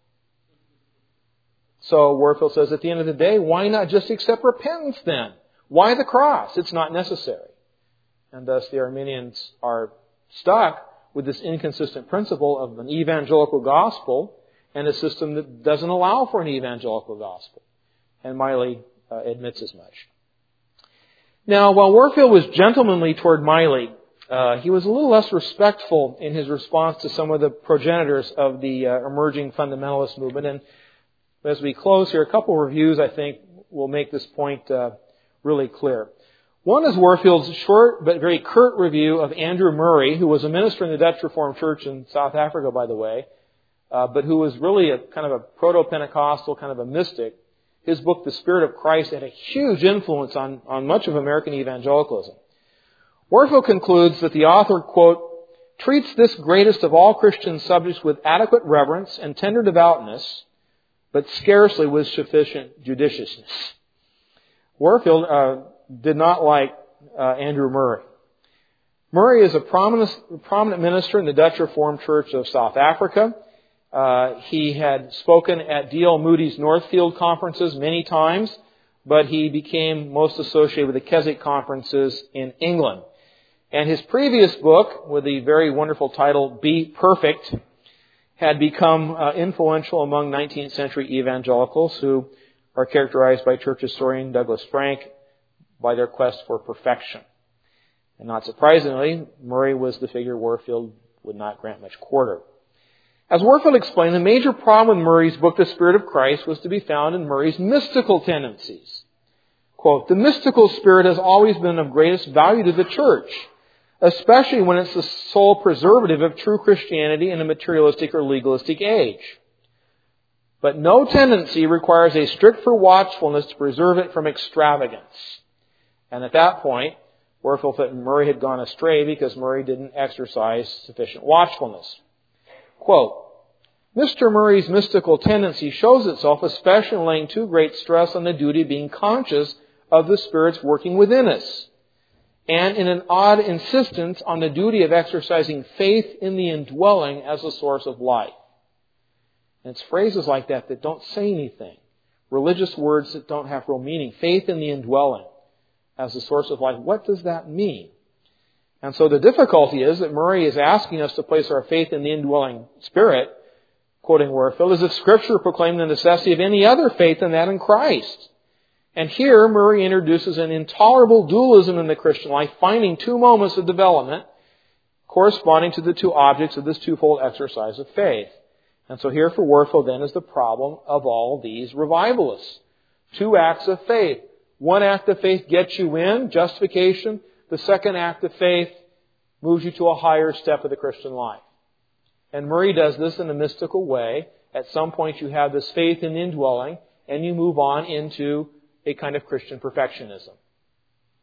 So Warfield says at the end of the day, why not just accept repentance then? Why the cross? It's not necessary. And thus the Arminians are stuck with this inconsistent principle of an evangelical gospel and a system that doesn't allow for an evangelical gospel. And Miley uh, admits as much. Now, while Warfield was gentlemanly toward Miley, uh, he was a little less respectful in his response to some of the progenitors of the uh, emerging fundamentalist movement. And as we close here, a couple of reviews, I think, will make this point uh, really clear. One is Warfield's short but very curt review of Andrew Murray, who was a minister in the Dutch Reformed Church in South Africa, by the way, uh, but who was really a kind of a proto-Pentecostal, kind of a mystic. His book, The Spirit of Christ, had a huge influence on, on much of American evangelicalism. Warfield concludes that the author, quote, treats this greatest of all Christian subjects with adequate reverence and tender devoutness, but scarcely with sufficient judiciousness. Warfield uh, did not like uh, Andrew Murray. Murray is a prominent, prominent minister in the Dutch Reformed Church of South Africa. Uh, he had spoken at D L Moody's Northfield conferences many times, but he became most associated with the Keswick conferences in England. And his previous book, with the very wonderful title, Be Perfect, had become uh, influential among nineteenth century evangelicals who are characterized by church historian Douglas Frank by their quest for perfection. And not surprisingly, Murray was the figure Warfield would not grant much quarter. As Warfield explained, the major problem with Murray's book, The Spirit of Christ, was to be found in Murray's mystical tendencies. Quote, the mystical spirit has always been of greatest value to the church, especially when it's the sole preservative of true Christianity in a materialistic or legalistic age. But no tendency requires a stricter watchfulness to preserve it from extravagance. And at that point, Warfield thought Murray had gone astray because Murray didn't exercise sufficient watchfulness. Quote, Mister Murray's mystical tendency shows itself especially in laying too great stress on the duty of being conscious of the Spirit's working within us, and in an odd insistence on the duty of exercising faith in the indwelling as a source of life. And it's phrases like that that don't say anything. Religious words that don't have real meaning. Faith in the indwelling as a source of life. What does that mean? And so the difficulty is that Murray is asking us to place our faith in the indwelling Spirit, quoting Warfield, as if Scripture proclaimed the necessity of any other faith than that in Christ. And here Murray introduces an intolerable dualism in the Christian life, finding two moments of development corresponding to the two objects of this twofold exercise of faith. And so here for Warfield then is the problem of all these revivalists. Two acts of faith. One act of faith gets you in, justification. The second act of faith moves you to a higher step of the Christian life. And Murray does this in a mystical way. At some point you have this faith in the indwelling, and you move on into a kind of Christian perfectionism.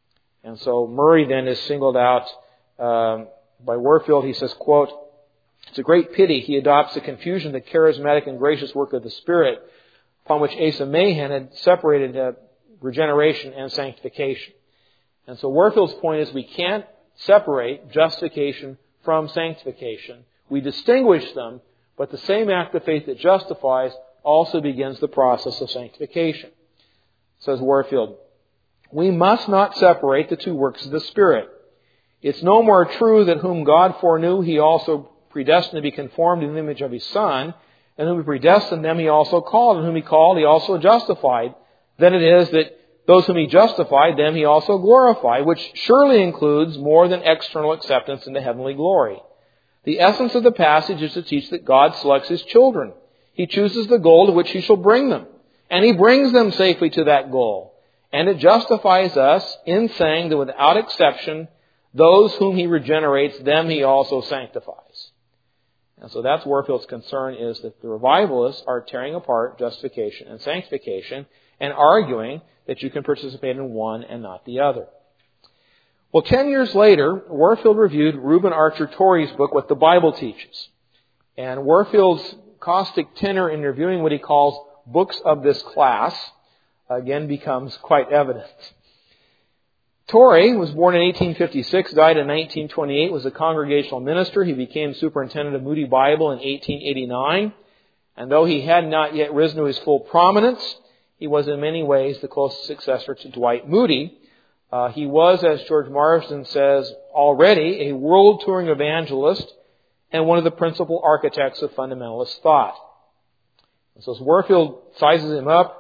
And so Murray then is singled out um, by Warfield. He says, quote, "It's a great pity he adopts the confusion of the charismatic and gracious work of the Spirit upon which Asa Mahan had separated uh, regeneration and sanctification." And so Warfield's point is we can't separate justification from sanctification. We distinguish them, but the same act of faith that justifies also begins the process of sanctification. Says Warfield, "We must not separate the two works of the Spirit. It's no more true that whom God foreknew, He also predestined to be conformed in the image of His Son, and whom He predestined, them He also called, and whom He called, He also justified, than it is that those whom He justified, them He also glorified, which surely includes more than external acceptance into heavenly glory. The essence of the passage is to teach that God selects His children. He chooses the goal to which He shall bring them, and He brings them safely to that goal. And it justifies us in saying that without exception, those whom He regenerates, them He also sanctifies." And so that's Warfield's concern, is that the revivalists are tearing apart justification and sanctification and arguing that you can participate in one and not the other. Well, ten years later, Warfield reviewed Reuben Archer Torrey's book, What the Bible Teaches. And Warfield's caustic tenor in reviewing what he calls books of this class, again, becomes quite evident. Torrey was born in eighteen fifty-six, died in nineteen twenty-eight, was a congregational minister. He became superintendent of Moody Bible in eighteen eighty-nine. And though he had not yet risen to his full prominence, he was in many ways the closest successor to Dwight Moody. Uh, he was, as George Marsden says, already a world-touring evangelist and one of the principal architects of fundamentalist thought. And so as Warfield sizes him up,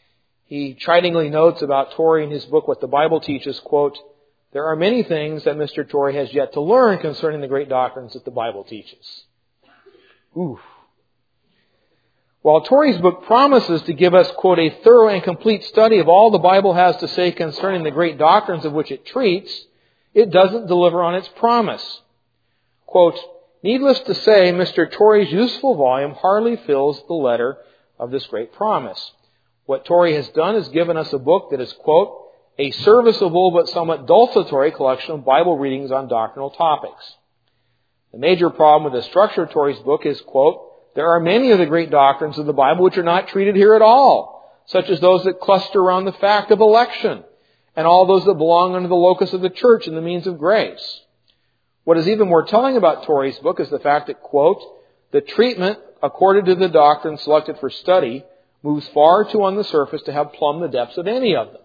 he chidingly notes about Torrey in his book, What the Bible Teaches, quote, "There are many things that Mister Torrey has yet to learn concerning the great doctrines that the Bible teaches." Oof. While Torrey's book promises to give us, quote, "a thorough and complete study of all the Bible has to say concerning the great doctrines of which it treats," it doesn't deliver on its promise. Quote, "Needless to say, Mister Torrey's useful volume hardly fills the letter of this great promise. What Torrey has done is given us a book that is, quote, a serviceable but somewhat desultory collection of Bible readings on doctrinal topics. The major problem with the structure of Torrey's book is, quote, there are many of the great doctrines of the Bible which are not treated here at all, such as those that cluster around the fact of election, and all those that belong under the locus of the church and the means of grace. What is even more telling about Torrey's book is the fact that, quote, the treatment accorded to the doctrine selected for study moves far too on the surface to have plumbed the depths of any of them."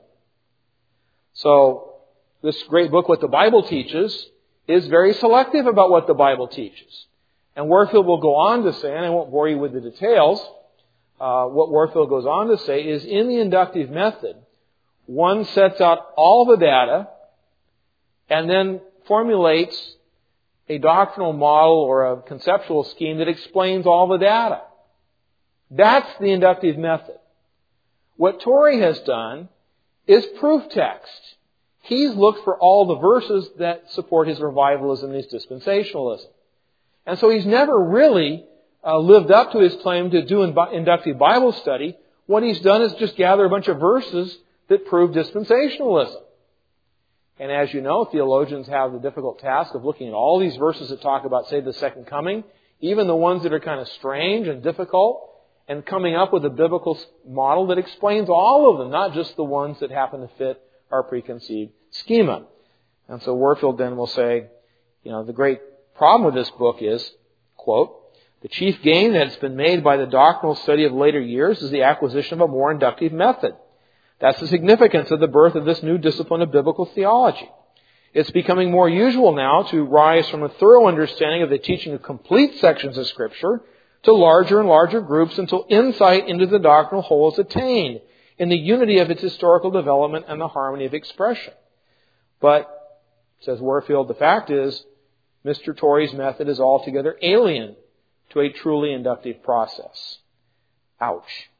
So, this great book, What the Bible Teaches, is very selective about what the Bible teaches. And Warfield will go on to say, and I won't bore you with the details, uh, what Warfield goes on to say is in the inductive method, one sets out all the data and then formulates a doctrinal model or a conceptual scheme that explains all the data. That's the inductive method. What Torrey has done is proof text. He's looked for all the verses that support his revivalism and his dispensationalism. And so he's never really uh, lived up to his claim to do inductive Bible study. What he's done is just gather a bunch of verses that prove dispensationalism. And as you know, theologians have the difficult task of looking at all these verses that talk about, say, the second coming, even the ones that are kind of strange and difficult, and coming up with a biblical model that explains all of them, not just the ones that happen to fit our preconceived schema. And so Warfield then will say, you know, the great problem with this book is, quote, the chief gain that's been made by the doctrinal study of later years is the acquisition of a more inductive method. That's the significance of the birth of this new discipline of biblical theology. It's becoming more usual now to rise from a thorough understanding of the teaching of complete sections of Scripture to larger and larger groups until insight into the doctrinal whole is attained in the unity of its historical development and the harmony of expression. But, says Warfield, the fact is, Mister Torrey's method is altogether alien to a truly inductive process. Ouch.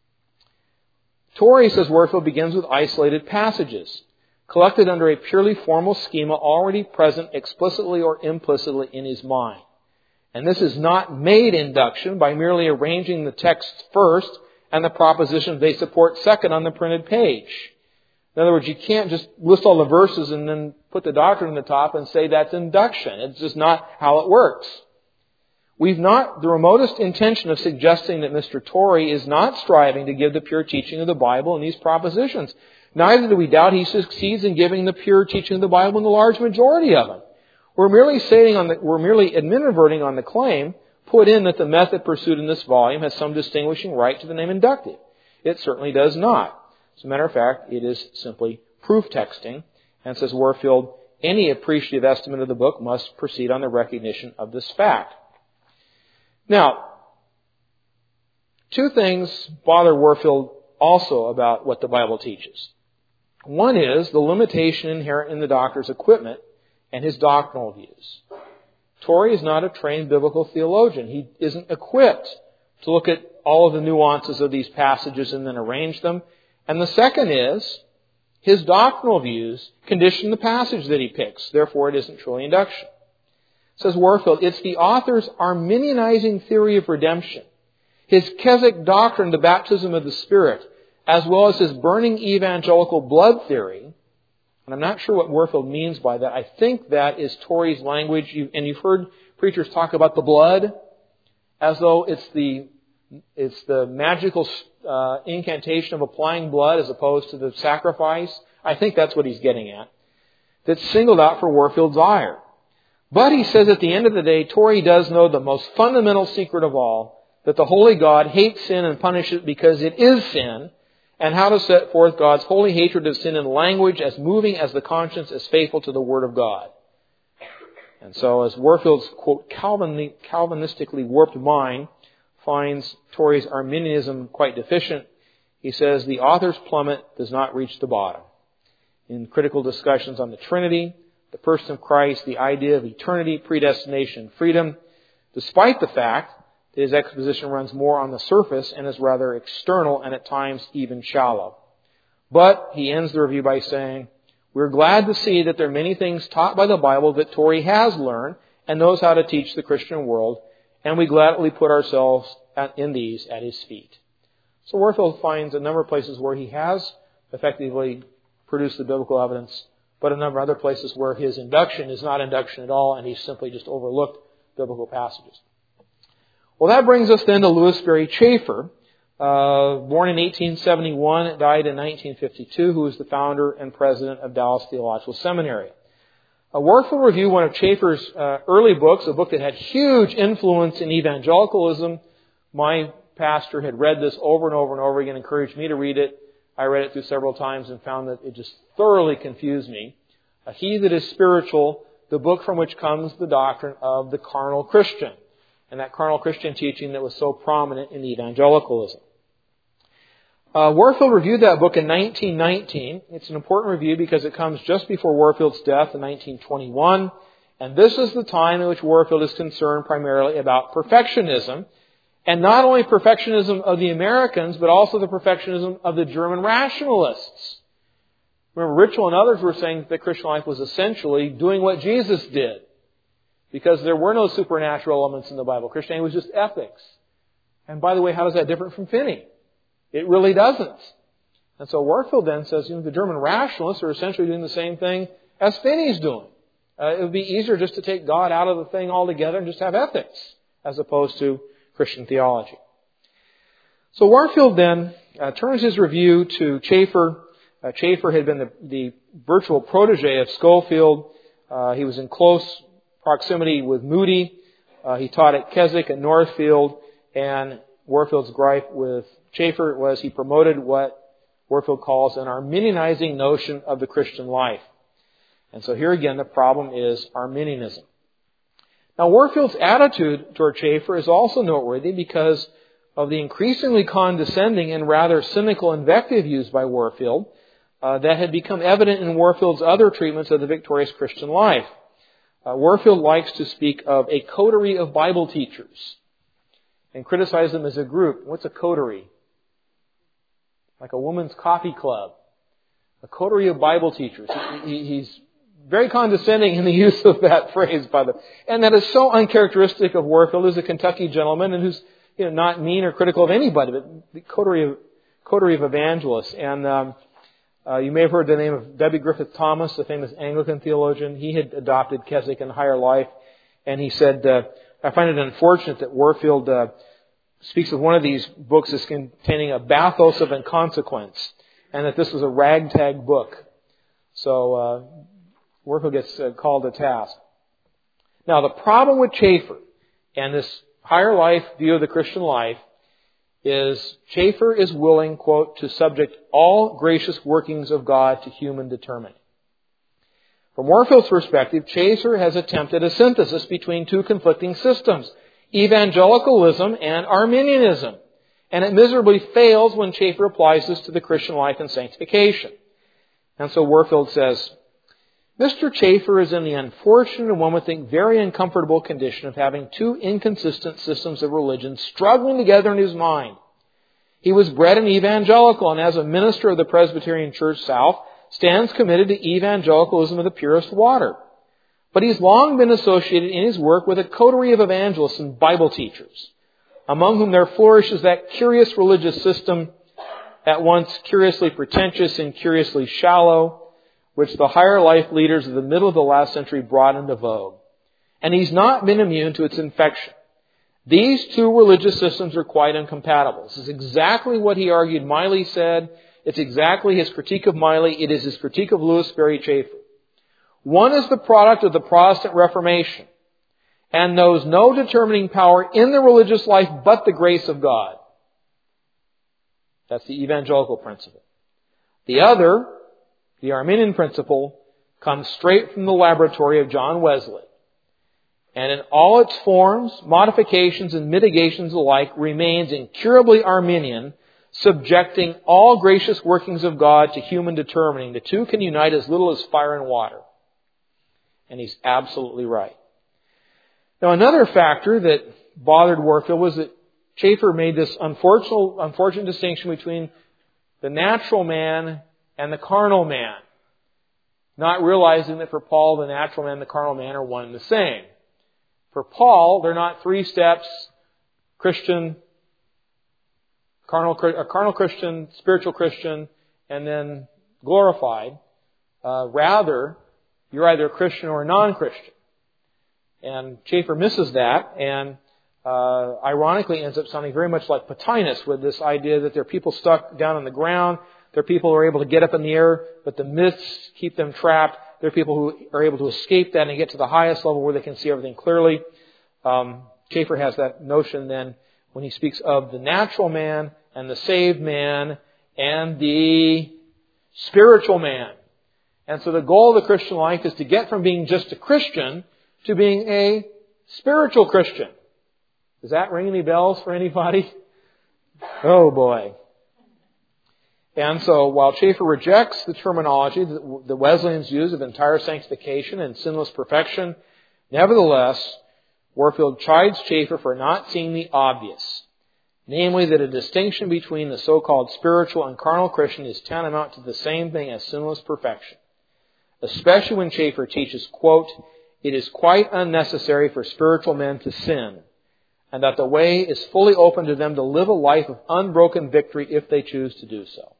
Torrey, says Warfield, begins with isolated passages, collected under a purely formal schema already present explicitly or implicitly in his mind. And this is not made induction by merely arranging the text first and the propositions they support second on the printed page. In other words, you can't just list all the verses and then put the doctrine in the top and say that's induction. It's just not how it works. We've not the remotest intention of suggesting that Mister Torrey is not striving to give the pure teaching of the Bible in these propositions. Neither do we doubt he succeeds in giving the pure teaching of the Bible in the large majority of them. We're merely saying on the, we're merely adverting on the claim put in that the method pursued in this volume has some distinguishing right to the name inductive. It certainly does not. As a matter of fact, it is simply proof texting. And says Warfield, any appreciative estimate of the book must proceed on the recognition of this fact. Now, two things bother Warfield also about what the Bible teaches. One is the limitation inherent in the doctor's equipment and his doctrinal views. Torrey is not a trained biblical theologian. He isn't equipped to look at all of the nuances of these passages and then arrange them. And the second is, his doctrinal views condition the passage that he picks. Therefore, it isn't truly induction. Says Warfield, it's the author's Arminianizing theory of redemption, his Keswick doctrine, the baptism of the Spirit, as well as his burning evangelical blood theory. And I'm not sure what Warfield means by that. I think that is Torrey's language. And you've heard preachers talk about the blood as though it's the it's the magical uh, incantation of applying blood as opposed to the sacrifice. I think that's what he's getting at. That's singled out for Warfield's ire. But he says at the end of the day, Torrey does know the most fundamental secret of all, that the holy God hates sin and punishes it because it is sin, and how to set forth God's holy hatred of sin in language as moving as the conscience is faithful to the Word of God. And so as Warfield's, quote, Calvin, Calvinistically warped mind finds Torrey's Arminianism quite deficient, he says the author's plummet does not reach the bottom. In critical discussions on the Trinity, the person of Christ, the idea of eternity, predestination, freedom, despite the fact that his exposition runs more on the surface and is rather external and at times even shallow. But he ends the review by saying, we're glad to see that there are many things taught by the Bible that Torrey has learned and knows how to teach the Christian world, and we gladly put ourselves at, in these at his feet. So Warfield finds a number of places where he has effectively produced the biblical evidence, but a number of other places where his induction is not induction at all, and he's simply just overlooked biblical passages. Well, that brings us then to Louis Sperry Chafer, uh, born in eighteen seventy-one, died in nineteen fifty-two, who was the founder and president of Dallas Theological Seminary. A Warfield reviewed one of Chafer's uh, early books, a book that had huge influence in evangelicalism. My pastor had read this over and over and over again, encouraged me to read it. I read it through several times and found that it just thoroughly confused me. Uh, He That Is Spiritual, the book from which comes the doctrine of the carnal Christian, and that carnal Christian teaching that was so prominent in evangelicalism. Uh, Warfield reviewed that book in nineteen nineteen. It's an important review because it comes just before Warfield's death in nineteen twenty-one. And this is the time in which Warfield is concerned primarily about perfectionism. And not only perfectionism of the Americans, but also the perfectionism of the German rationalists. Remember, Ritschl and others were saying that the Christian life was essentially doing what Jesus did, because there were no supernatural elements in the Bible. Christianity was just ethics. And by the way, how is that different from Finney? It really doesn't. And so Warfield then says, you know, the German rationalists are essentially doing the same thing as Finney's doing. Uh, it would be easier just to take God out of the thing altogether and just have ethics, as opposed to Christian theology. So Warfield then uh, turns his review to Chafer. Uh, Chafer had been the, the virtual protege of Schofield. Uh, he was in close proximity with Moody. Uh, he taught at Keswick and Northfield. And Warfield's gripe with Chafer was he promoted what Warfield calls an Arminianizing notion of the Christian life. And so here again, the problem is Arminianism. Now, Warfield's attitude toward Chafer is also noteworthy because of the increasingly condescending and rather cynical invective used by Warfield uh, that had become evident in Warfield's other treatments of the victorious Christian life. Uh, Warfield likes to speak of a coterie of Bible teachers and criticize them as a group. What's a coterie? Like a woman's coffee club. A coterie of Bible teachers. He, he, he's very condescending in the use of that phrase, by the way. And that is so uncharacteristic of Warfield, who's a Kentucky gentleman and who's, you know, not mean or critical of anybody, but the coterie of, coterie of evangelists. And um, Uh, you may have heard the name of W. Griffith Thomas, the famous Anglican theologian. He had adopted Keswick and Higher Life, and he said, uh, I find it unfortunate that Warfield uh, speaks of one of these books as containing a bathos of inconsequence, and that this was a ragtag book. So uh, Warfield gets uh, called to task. Now, the problem with Chafer and this Higher Life view of the Christian life is Chafer is willing, quote, to subject all gracious workings of God to human determining. From Warfield's perspective, Chafer has attempted a synthesis between two conflicting systems, evangelicalism and Arminianism. And it miserably fails when Chafer applies this to the Christian life and sanctification. And so Warfield says, Mister Chafer is in the unfortunate and one would think very uncomfortable condition of having two inconsistent systems of religion struggling together in his mind. He was bred an evangelical and as a minister of the Presbyterian Church South stands committed to evangelicalism of the purest water. But he's long been associated in his work with a coterie of evangelists and Bible teachers, among whom there flourishes that curious religious system, at once curiously pretentious and curiously shallow, which the Higher Life leaders of the middle of the last century brought into vogue. And he's not been immune to its infection. These two religious systems are quite incompatible. This is exactly what he argued Miley said. It's exactly his critique of Miley. It is his critique of Louis Sperry Chafer. One is the product of the Protestant Reformation and knows no determining power in the religious life but the grace of God. That's the evangelical principle. The other, the Arminian principle, comes straight from the laboratory of John Wesley. And in all its forms, modifications, and mitigations alike remains incurably Arminian, subjecting all gracious workings of God to human determining. The two can unite as little as fire and water. And he's absolutely right. Now, another factor that bothered Warfield was that Chafer made this unfortunate, unfortunate distinction between the natural man and the carnal man, not realizing that for Paul, the natural man and the carnal man are one and the same. For Paul, they're not three steps, Christian, carnal, a carnal Christian, spiritual Christian, and then glorified. Uh, rather, you're either a Christian or a non-Christian. And Chafer misses that, and uh, ironically ends up sounding very much like Plotinus with this idea that there are people stuck down on the ground. There are people who are able to get up in the air, but the myths keep them trapped. There are people who are able to escape that and get to the highest level where they can see everything clearly. Um, Chafer has that notion then when he speaks of the natural man and the saved man and the spiritual man. And so the goal of the Christian life is to get from being just a Christian to being a spiritual Christian. Does that ring any bells for anybody? Oh boy. And so while Chafer rejects the terminology that the Wesleyans use of entire sanctification and sinless perfection, nevertheless, Warfield chides Chafer for not seeing the obvious, namely that a distinction between the so-called spiritual and carnal Christian is tantamount to the same thing as sinless perfection, especially when Chafer teaches, quote, it is quite unnecessary for spiritual men to sin, and that the way is fully open to them to live a life of unbroken victory if they choose to do so.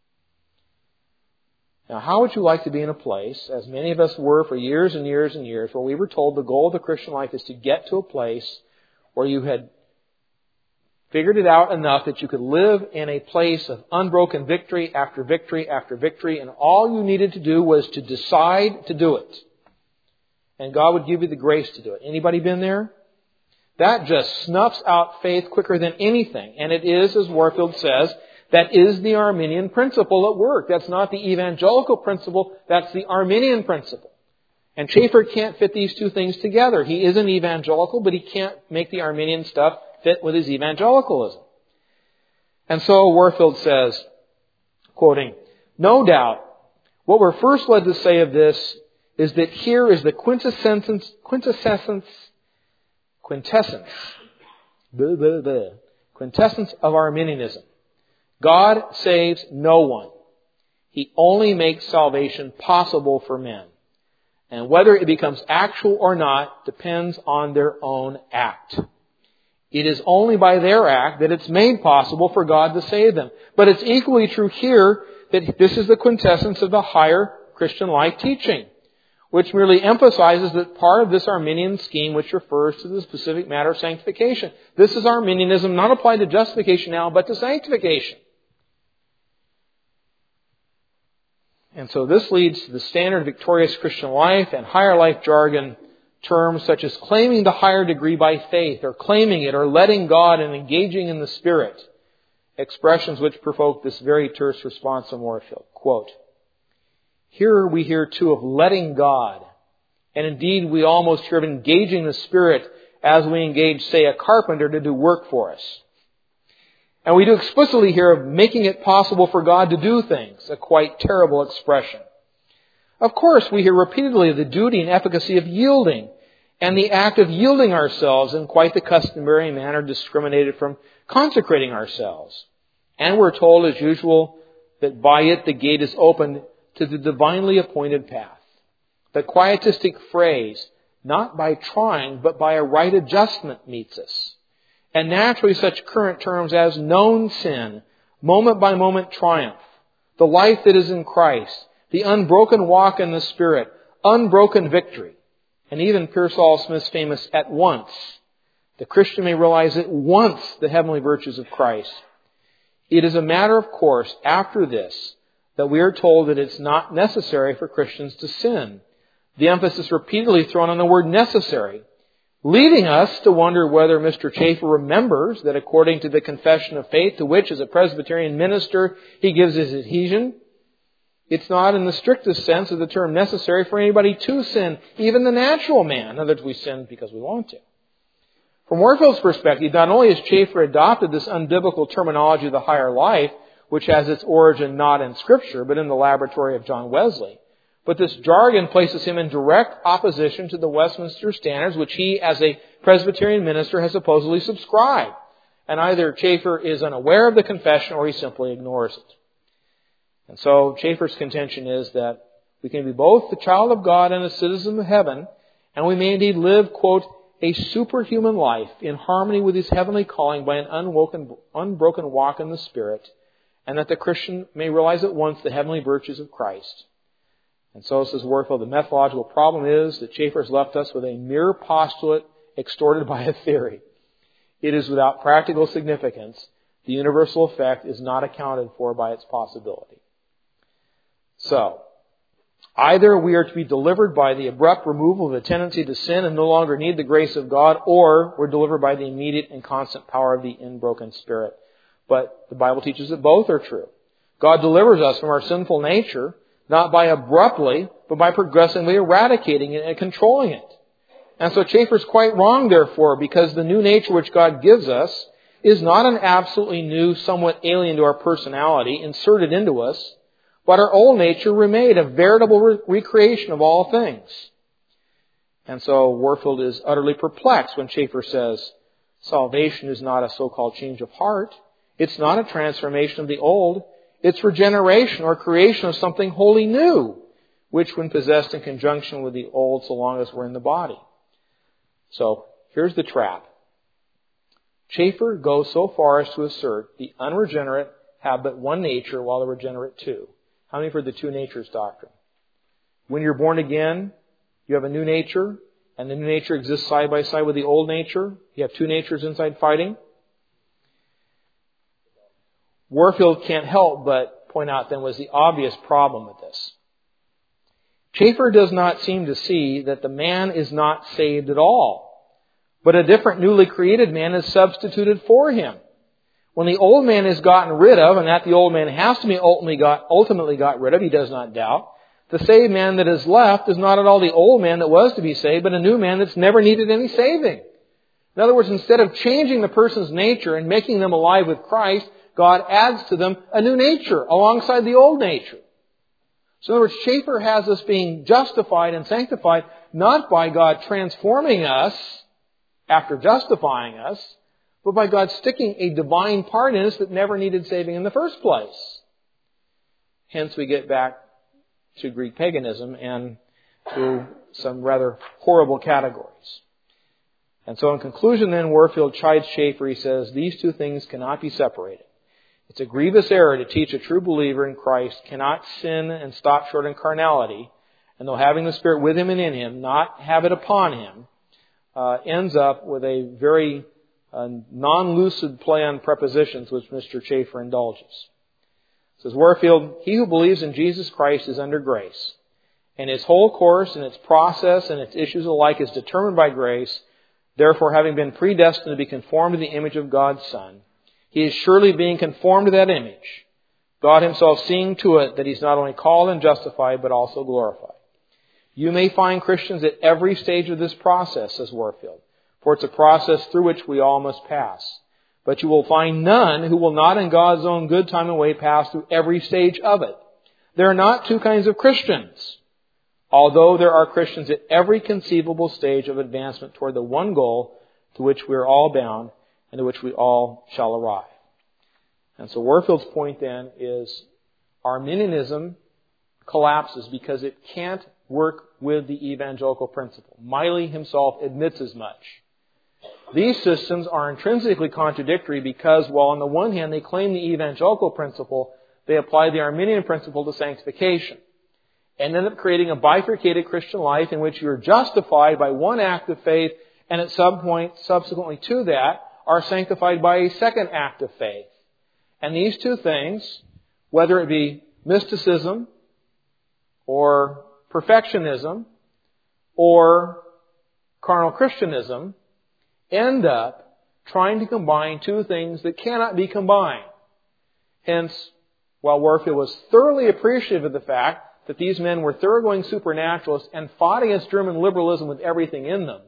Now, how would you like to be in a place, as many of us were for years and years and years, where we were told the goal of the Christian life is to get to a place where you had figured it out enough that you could live in a place of unbroken victory after victory after victory, and all you needed to do was to decide to do it. And God would give you the grace to do it. Anybody been there? That just snuffs out faith quicker than anything. And it is, as Warfield says, that is the Arminian principle at work. That's not the evangelical principle. That's the Arminian principle. And Chafer can't fit these two things together. He is an evangelical, but he can't make the Arminian stuff fit with his evangelicalism. And so Warfield says, quoting, no doubt, what we're first led to say of this is that here is the quintessence, quintessence, quintessence, blah, blah, blah, quintessence of Arminianism. God saves no one. He only makes salvation possible for men. And whether it becomes actual or not depends on their own act. It is only by their act that it's made possible for God to save them. But it's equally true here that this is the quintessence of the higher Christian life teaching, which merely emphasizes that part of this Arminian scheme which refers to the specific matter of sanctification. This is Arminianism not applied to justification now, but to sanctification. And so this leads to the standard victorious Christian life and higher life jargon terms such as claiming the higher degree by faith, or claiming it, or letting God and engaging in the Spirit. Expressions which provoke this very terse response from Warfield. Quote, "Here we hear too of letting God, and indeed we almost hear of engaging the Spirit as we engage, say, a carpenter to do work for us. And we do explicitly hear of making it possible for God to do things, a quite terrible expression. Of course, we hear repeatedly of the duty and efficacy of yielding, and the act of yielding ourselves in quite the customary manner discriminated from consecrating ourselves. And we're told, as usual, that by it the gate is opened to the divinely appointed path. The quietistic phrase, not by trying, but by a right adjustment, meets us. And naturally such current terms as known sin, moment-by-moment triumph, the life that is in Christ, the unbroken walk in the Spirit, unbroken victory, and even Pearsall Smith's famous at once. The Christian may realize at once the heavenly virtues of Christ. It is a matter of course, after this, that we are told that it's not necessary for Christians to sin. The emphasis repeatedly thrown on the word necessary, leading us to wonder whether Mister Chafer remembers that according to the confession of faith to which, as a Presbyterian minister, he gives his adhesion, it's not in the strictest sense of the term necessary for anybody to sin, even the natural man. In other words, we sin because we want to. From Warfield's perspective, not only has Chafer adopted this unbiblical terminology of the higher life, which has its origin not in Scripture, but in the laboratory of John Wesley, but this jargon places him in direct opposition to the Westminster Standards, which he, as a Presbyterian minister, has supposedly subscribed. And either Chafer is unaware of the confession or he simply ignores it. And so Chafer's contention is that we can be both the child of God and a citizen of heaven, and we may indeed live, quote, a superhuman life in harmony with his heavenly calling by an unbroken, unbroken walk in the Spirit, and that the Christian may realize at once the heavenly virtues of Christ. And so, says Warfield, the methodological problem is that Chafer has left us with a mere postulate extorted by a theory. It is without practical significance. The universal effect is not accounted for by its possibility. So, either we are to be delivered by the abrupt removal of the tendency to sin and no longer need the grace of God, or we're delivered by the immediate and constant power of the unbroken Spirit. But the Bible teaches that both are true. God delivers us from our sinful nature, not by abruptly, but by progressively eradicating it and controlling it. And so Chafer's quite wrong, therefore, because the new nature which God gives us is not an absolutely new, somewhat alien to our personality, inserted into us, but our old nature remade, a veritable re- recreation of all things. And so Warfield is utterly perplexed when Chafer says, salvation is not a so-called change of heart. It's not a transformation of the old. It's regeneration or creation of something wholly new, which when possessed in conjunction with the old, so long as we're in the body. So, here's the trap. Chafer goes so far as to assert the unregenerate have but one nature, while the regenerate two. How many have heard the two natures doctrine? When you're born again, you have a new nature, and the new nature exists side by side with the old nature. You have two natures inside fighting. Warfield can't help but point out then was the obvious problem with this. Chafer does not seem to see that the man is not saved at all, but a different newly created man is substituted for him. When the old man is gotten rid of, and that the old man has to be ultimately got, ultimately got rid of, he does not doubt, the saved man that is left is not at all the old man that was to be saved, but a new man that's never needed any saving. In other words, instead of changing the person's nature and making them alive with Christ, God adds to them a new nature alongside the old nature. So in other words, Chafer has us being justified and sanctified not by God transforming us after justifying us, but by God sticking a divine part in us that never needed saving in the first place. Hence we get back to Greek paganism and to some rather horrible categories. And so in conclusion then, Warfield chides Schaeffer. He says, these two things cannot be separated. It's a grievous error to teach a true believer in Christ cannot sin and stop short in carnality, and though having the Spirit with him and in him, not have it upon him, uh, ends up with a very uh, non-lucid play on prepositions which Mister Schaeffer indulges. Says Warfield, he who believes in Jesus Christ is under grace, and his whole course and its process and its issues alike is determined by grace. Therefore, having been predestined to be conformed to the image of God's Son, he is surely being conformed to that image, God himself seeing to it that he's not only called and justified, but also glorified. You may find Christians at every stage of this process, says Warfield, for it's a process through which we all must pass. But you will find none who will not in God's own good time and way pass through every stage of it. There are not two kinds of Christians, although there are Christians at every conceivable stage of advancement toward the one goal to which we are all bound and to which we all shall arrive. And so Warfield's point then is Arminianism collapses because it can't work with the evangelical principle. Miley himself admits as much. These systems are intrinsically contradictory because while on the one hand they claim the evangelical principle, they apply the Arminian principle to sanctification, and end up creating a bifurcated Christian life in which you're justified by one act of faith and at some point subsequently to that are sanctified by a second act of faith. And these two things, whether it be mysticism or perfectionism or carnal Christianism, end up trying to combine two things that cannot be combined. Hence, while Warfield was thoroughly appreciative of the fact that these men were thoroughgoing supernaturalists and fought against German liberalism with everything in them,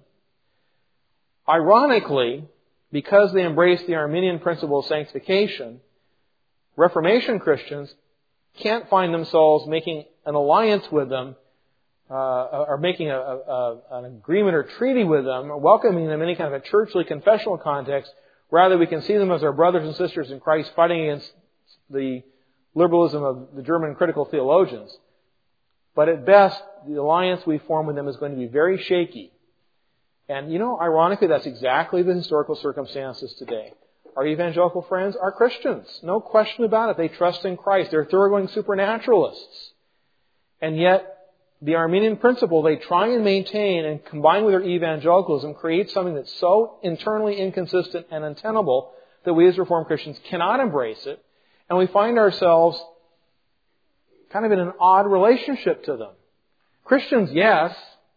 ironically, because they embraced the Arminian principle of sanctification, Reformation Christians can't find themselves making an alliance with them uh, or making a, a, an agreement or treaty with them or welcoming them in any kind of a churchly confessional context. Rather, we can see them as our brothers and sisters in Christ fighting against the liberalism of the German critical theologians. But at best, the alliance we form with them is going to be very shaky. And, you know, ironically, that's exactly the historical circumstances today. Our evangelical friends are Christians. No question about it. They trust in Christ. They're thoroughgoing supernaturalists. And yet, the Arminian principle they try and maintain and combine with their evangelicalism creates something that's so internally inconsistent and untenable that we as Reformed Christians cannot embrace it. And we find ourselves kind of in an odd relationship to them. Christians, yes,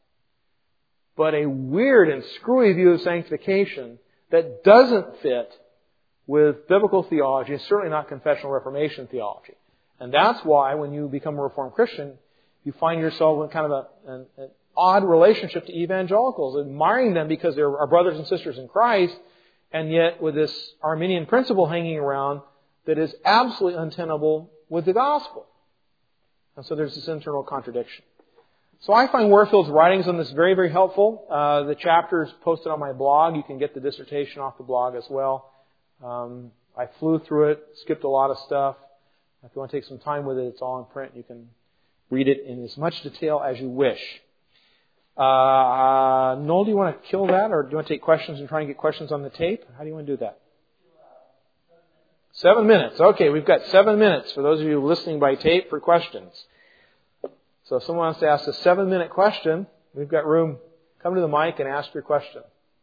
but a weird and screwy view of sanctification that doesn't fit with biblical theology, and certainly not confessional Reformation theology. And that's why when you become a Reformed Christian, you find yourself in kind of a, an, an odd relationship to evangelicals, admiring them because they're our brothers and sisters in Christ, and yet with this Arminian principle hanging around that is absolutely untenable with the gospel. And so there's this internal contradiction. So I find Warfield's writings on this very, very helpful. Uh, the chapter is posted on my blog. You can get the dissertation off the blog as well. Um, I flew through it, skipped a lot of stuff. If you want to take some time with it, it's all in print. You can read it in as much detail as you wish. Uh, uh, Noel, do you want to kill that, or do you want to take questions and try and get questions on the tape? How do you want to do that? Seven minutes. Okay, we've got seven minutes for those of you listening by tape for questions. So if someone wants to ask a seven-minute question, we've got room. Come to the mic and ask your question.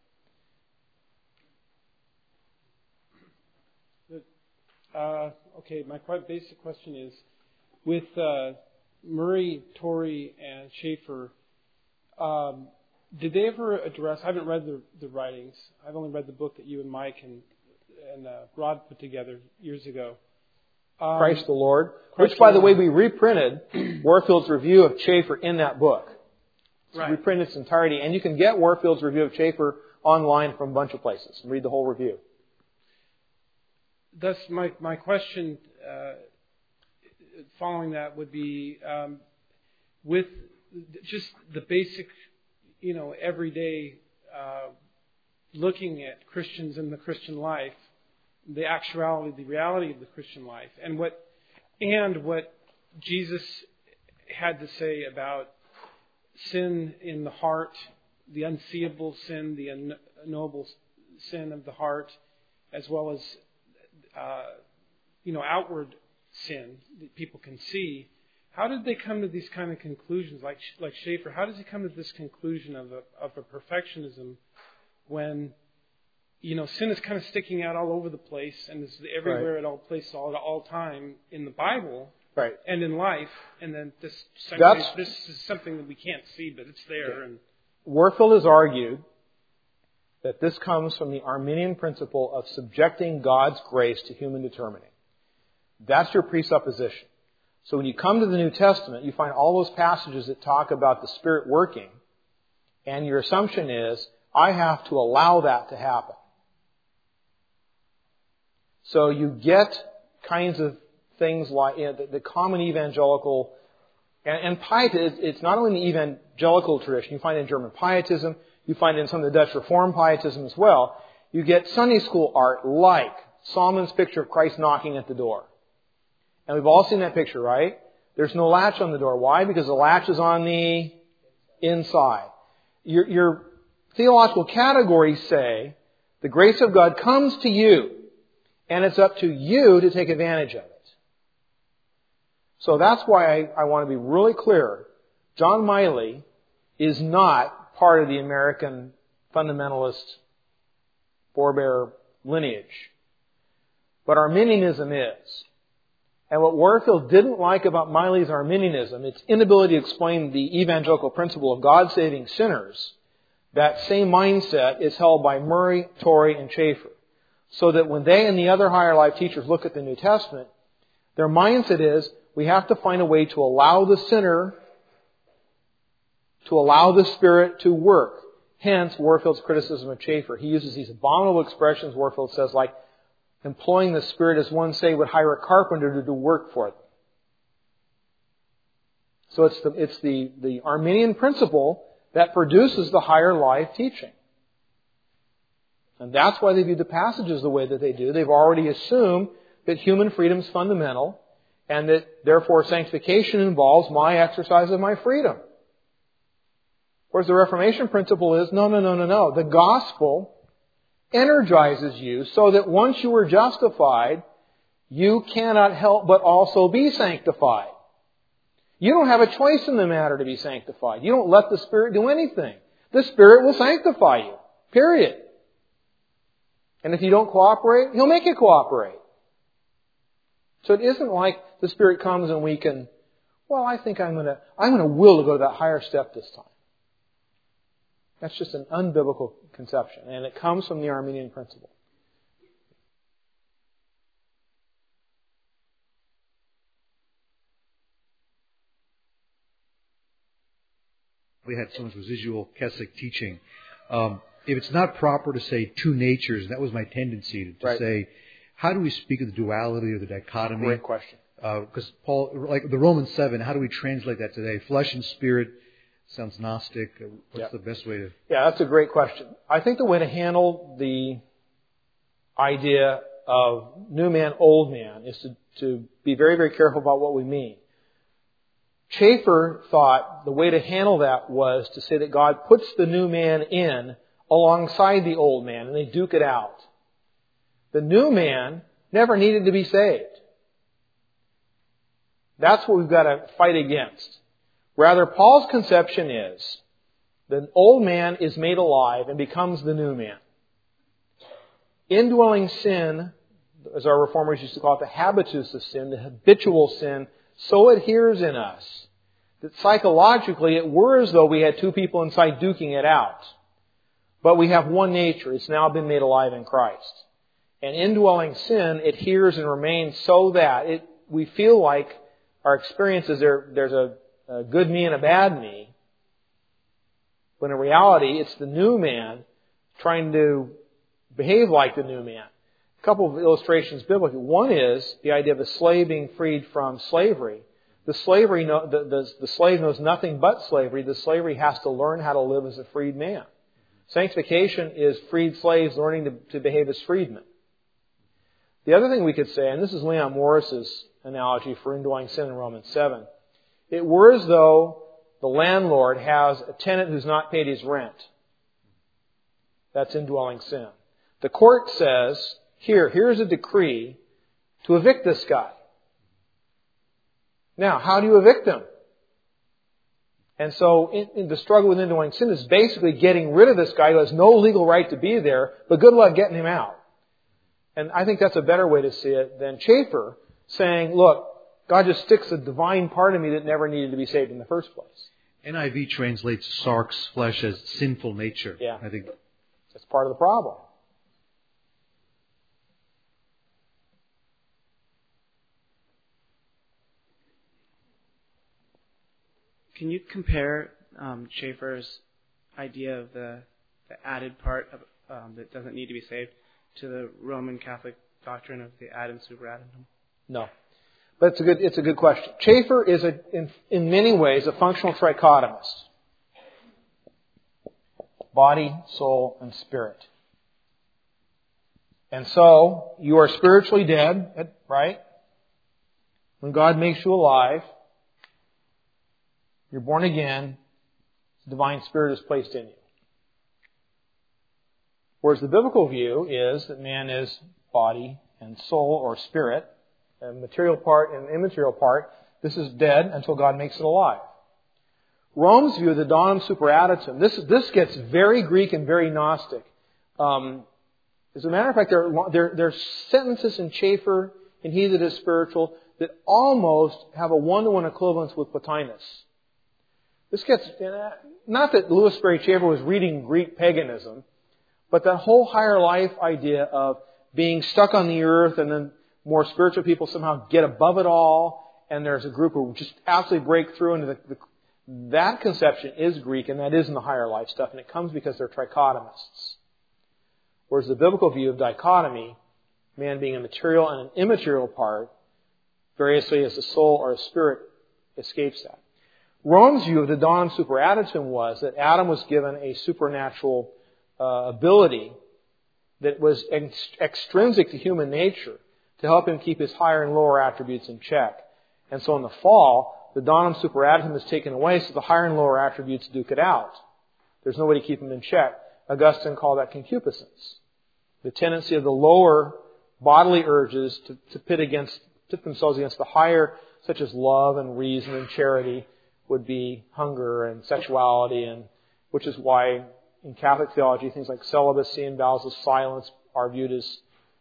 Uh, okay, my quite basic question is, with uh, Murray, Torrey, and Schaeffer, um, did they ever address, I haven't read the, the writings, I've only read the book that you and Mike and, and uh, Rod put together years ago. Um, Christ the Lord, Christ which, by the the way, Lord. we reprinted Warfield's review of Schaeffer in that book. It's Right. reprinted in its entirety, and you can get Warfield's review of Schaeffer online from a bunch of places and read the whole review. Thus, my, my question uh, following that would be, um, with just the basic, you know, everyday uh, looking at Christians in the Christian life, the actuality, the reality of the Christian life, and what and what Jesus had to say about sin in the heart, the unseeable sin, the unknowable sin of the heart, as well as uh, you know outward sin that people can see. How did they come to these kind of conclusions, like like Schaeffer? How does he come to this conclusion of a, of a perfectionism when you know sin is kind of sticking out all over the place and is everywhere Right. at all places all at all time in the Bible Right. and in life, and then this That's- this is something that we can't see, but it's there. And Warfield has argued that this comes from the Arminian principle of subjecting God's grace to human determining. That's your presupposition. So when you come to the New Testament, you find all those passages that talk about the Spirit working, and your assumption is, I have to allow that to happen. So you get kinds of things like you know, the, the common evangelical, and, and pietism, it's not only in the evangelical tradition, you find it in German pietism, you find it in some of the Dutch Reformed pietism as well. You get Sunday school art like Solomon's picture of Christ knocking at the door. And we've all seen that picture, right? There's no latch on the door. Why? Because the latch is on the inside. Your, your theological categories say the grace of God comes to you, and it's up to you to take advantage of it. So that's why I, I want to be really clear. John Miley is not part of the American fundamentalist forebear lineage. But Arminianism is. And what Warfield didn't like about Miley's Arminianism, its inability to explain the evangelical principle of God saving sinners, that same mindset is held by Murray, Torrey, and Schaeffer. So that when they and the other higher life teachers look at the New Testament, their mindset is, we have to find a way to allow the sinner, to allow the Spirit to work. Hence, Warfield's criticism of Schaeffer. He uses these abominable expressions, Warfield says, like, employing the Spirit as one, say, would hire a carpenter to do work for them. So it's the, it's the, the Arminian principle that produces the higher life teaching. And that's why they view the passages the way that they do. They've already assumed that human freedom is fundamental and that, therefore, sanctification involves my exercise of my freedom. Whereas the Reformation principle is, no, no, no, no, no. The gospel energizes you so that once you are justified, you cannot help but also be sanctified. You don't have a choice in the matter to be sanctified. You don't let the Spirit do anything. The Spirit will sanctify you. Period. And if you don't cooperate, He'll make you cooperate. So it isn't like the Spirit comes and we can, well, I think I'm going to, I'm going to will to go to that higher step this time. That's just an unbiblical conception, and it comes from the Arminian principle. We had so much residual Keswick teaching. Um, if it's not proper to say two natures, that was my tendency to, to Right. say, how do we speak of the duality or the dichotomy? Great question. Because uh, Paul, like the Romans seven, how do we translate that today? Flesh and spirit sounds Gnostic. What's Yeah. the best way to? Yeah, that's a great question. I think the way to handle the idea of new man, old man is to, to be very, very careful about what we mean. Schaeffer thought the way to handle that was to say that God puts the new man in alongside the old man, and they duke it out. The new man never needed to be saved. That's what we've got to fight against. Rather, Paul's conception is the old man is made alive and becomes the new man. Indwelling sin, as our reformers used to call it, the habitus of sin, the habitual sin, so adheres in us that psychologically it were as though we had two people inside duking it out. But we have one nature. It's now been made alive in Christ. And indwelling sin adheres and remains so that it, we feel like our experience is there, there's a, a good me and a bad me. When in reality, it's the new man trying to behave like the new man. A couple of illustrations biblically. One is the idea of a slave being freed from slavery. The slavery, the, the, the slave knows nothing but slavery. The slavery has to learn how to live as a freed man. Sanctification is freed slaves learning to, to behave as freedmen. The other thing we could say, and this is Leon Morris's analogy for indwelling sin in Romans seven, it were as though the landlord has a tenant who's not paid his rent. That's indwelling sin. The court says, here, here's a decree to evict this guy. Now, how do you evict him? And so in, in the struggle with indwelling sin is basically getting rid of this guy who has no legal right to be there, but good luck getting him out. And I think that's a better way to see it than Schaeffer saying, look, God just sticks a divine part of me that never needed to be saved in the first place. N I V translates sarx, flesh, as sinful nature. Yeah. I think that's part of the problem. Can you compare um, Schaeffer's idea of the, the added part of, um, that doesn't need to be saved to the Roman Catholic doctrine of the addum superaddendum? No. But it's a good, it's a good question. Schaeffer is, a, in, in many ways, a functional trichotomist. Body, soul, and spirit. And so, you are spiritually dead, right? When God makes you alive, you're born again, the divine spirit is placed in you. Whereas the biblical view is that man is body and soul or spirit, a material part and an immaterial part. This is dead until God makes it alive. Rome's view of the donum superadditum, this, this gets very Greek and very Gnostic. Um, as a matter of fact, there are, there, there are sentences in Schaeffer, in He That Is Spiritual, that almost have a one-to-one equivalence with Plotinus. This gets, not that Louis Sperry Schaeffer was reading Greek paganism, but that whole higher life idea of being stuck on the earth and then more spiritual people somehow get above it all, and there's a group who just absolutely break through into the, the that conception is Greek, and that is in the higher life stuff, and it comes because they're trichotomists. Whereas the biblical view of dichotomy, man being a material and an immaterial part, variously as a soul or a spirit, escapes that. Rome's view of the donum superadditum was that Adam was given a supernatural uh, ability that was ex- extrinsic to human nature to help him keep his higher and lower attributes in check. And so in the fall, the donum superadditum is taken away, so the higher and lower attributes duke it out. There's no way to keep them in check. Augustine called that concupiscence. The tendency of the lower bodily urges to, to pit against, pit themselves against the higher, such as love and reason and charity, would be hunger and sexuality, and which is why in Catholic theology things like celibacy and vows of silence are viewed as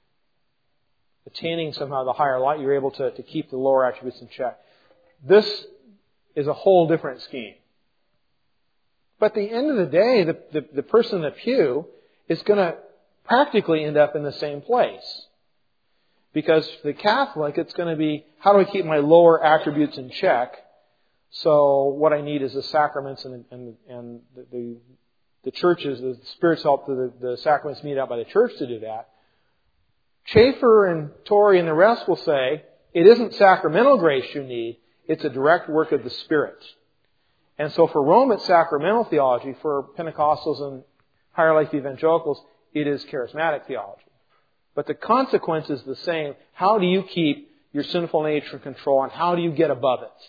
attaining somehow the higher light. You're able to, to keep the lower attributes in check. This is a whole different scheme. But at the end of the day, the, the, the person in the pew is going to practically end up in the same place. Because for the Catholic, it's going to be, how do I keep my lower attributes in check? So what I need is the sacraments and, and, and the, the, the churches, the Spirit's help, the, the sacraments meted out by the church to do that. Schaeffer and Torrey and the rest will say, it isn't sacramental grace you need, it's a direct work of the Spirit. And so for Rome, it's sacramental theology. For Pentecostals and higher life evangelicals, it is charismatic theology. But the consequence is the same. How do you keep your sinful nature in control, and how do you get above it?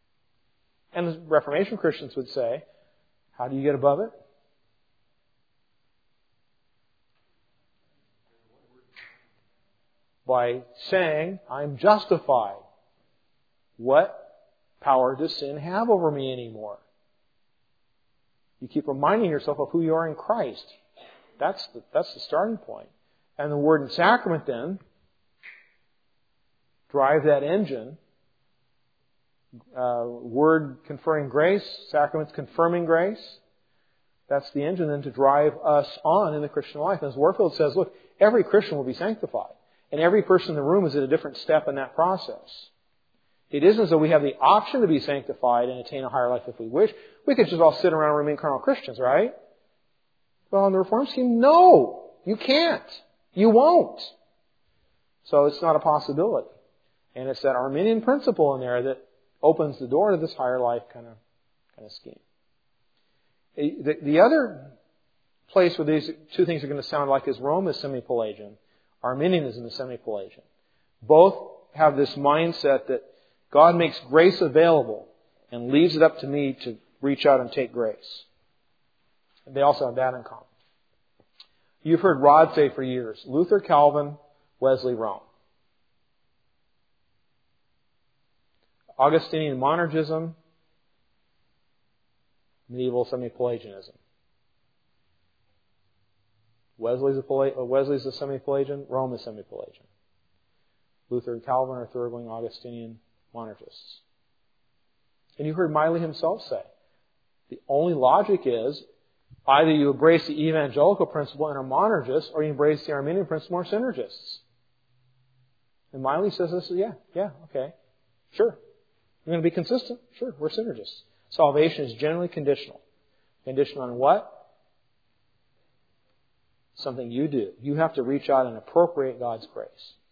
And the Reformation Christians would say, how do you get above it? By saying, I'm justified. What power does sin have over me anymore? You keep reminding yourself of who you are in Christ. That's the, that's the starting point. And the Word and Sacrament then drive that engine. Uh, word conferring grace, Sacraments confirming grace. That's the engine then to drive us on in the Christian life. And as Warfield says, look, every Christian will be sanctified. And every person in the room is at a different step in that process. It isn't as though we have the option to be sanctified and attain a higher life if we wish. We could just all sit around and remain carnal Christians, right? Well, in the Reform scheme, no, you can't. You won't. So it's not a possibility. And it's that Arminian principle in there that opens the door to this higher life kind of kind of scheme. The, the other place where these two things are going to sound like is Rome is semi-Pelagian. Arminianism is semi-Pelagian. Both have this mindset that God makes grace available and leaves it up to me to reach out and take grace. They also have that in common. You've heard Rod say for years, Luther, Calvin, Wesley, Rome. Augustinian monergism, medieval semi-Pelagianism. Wesley's a, Pela- Wesley's a semi-Pelagian, Rome is semi-Pelagian. Luther and Calvin are thoroughgoing Augustinian monergists. And you heard Miley himself say, the only logic is either you embrace the evangelical principle and are monergists, or you embrace the Arminian principle and are synergists. And Miley says this, yeah, yeah, okay, sure. We're going to be consistent? Sure, we're synergists. Salvation is generally conditional. Conditional on what? Something you do. You have to reach out and appropriate God's grace.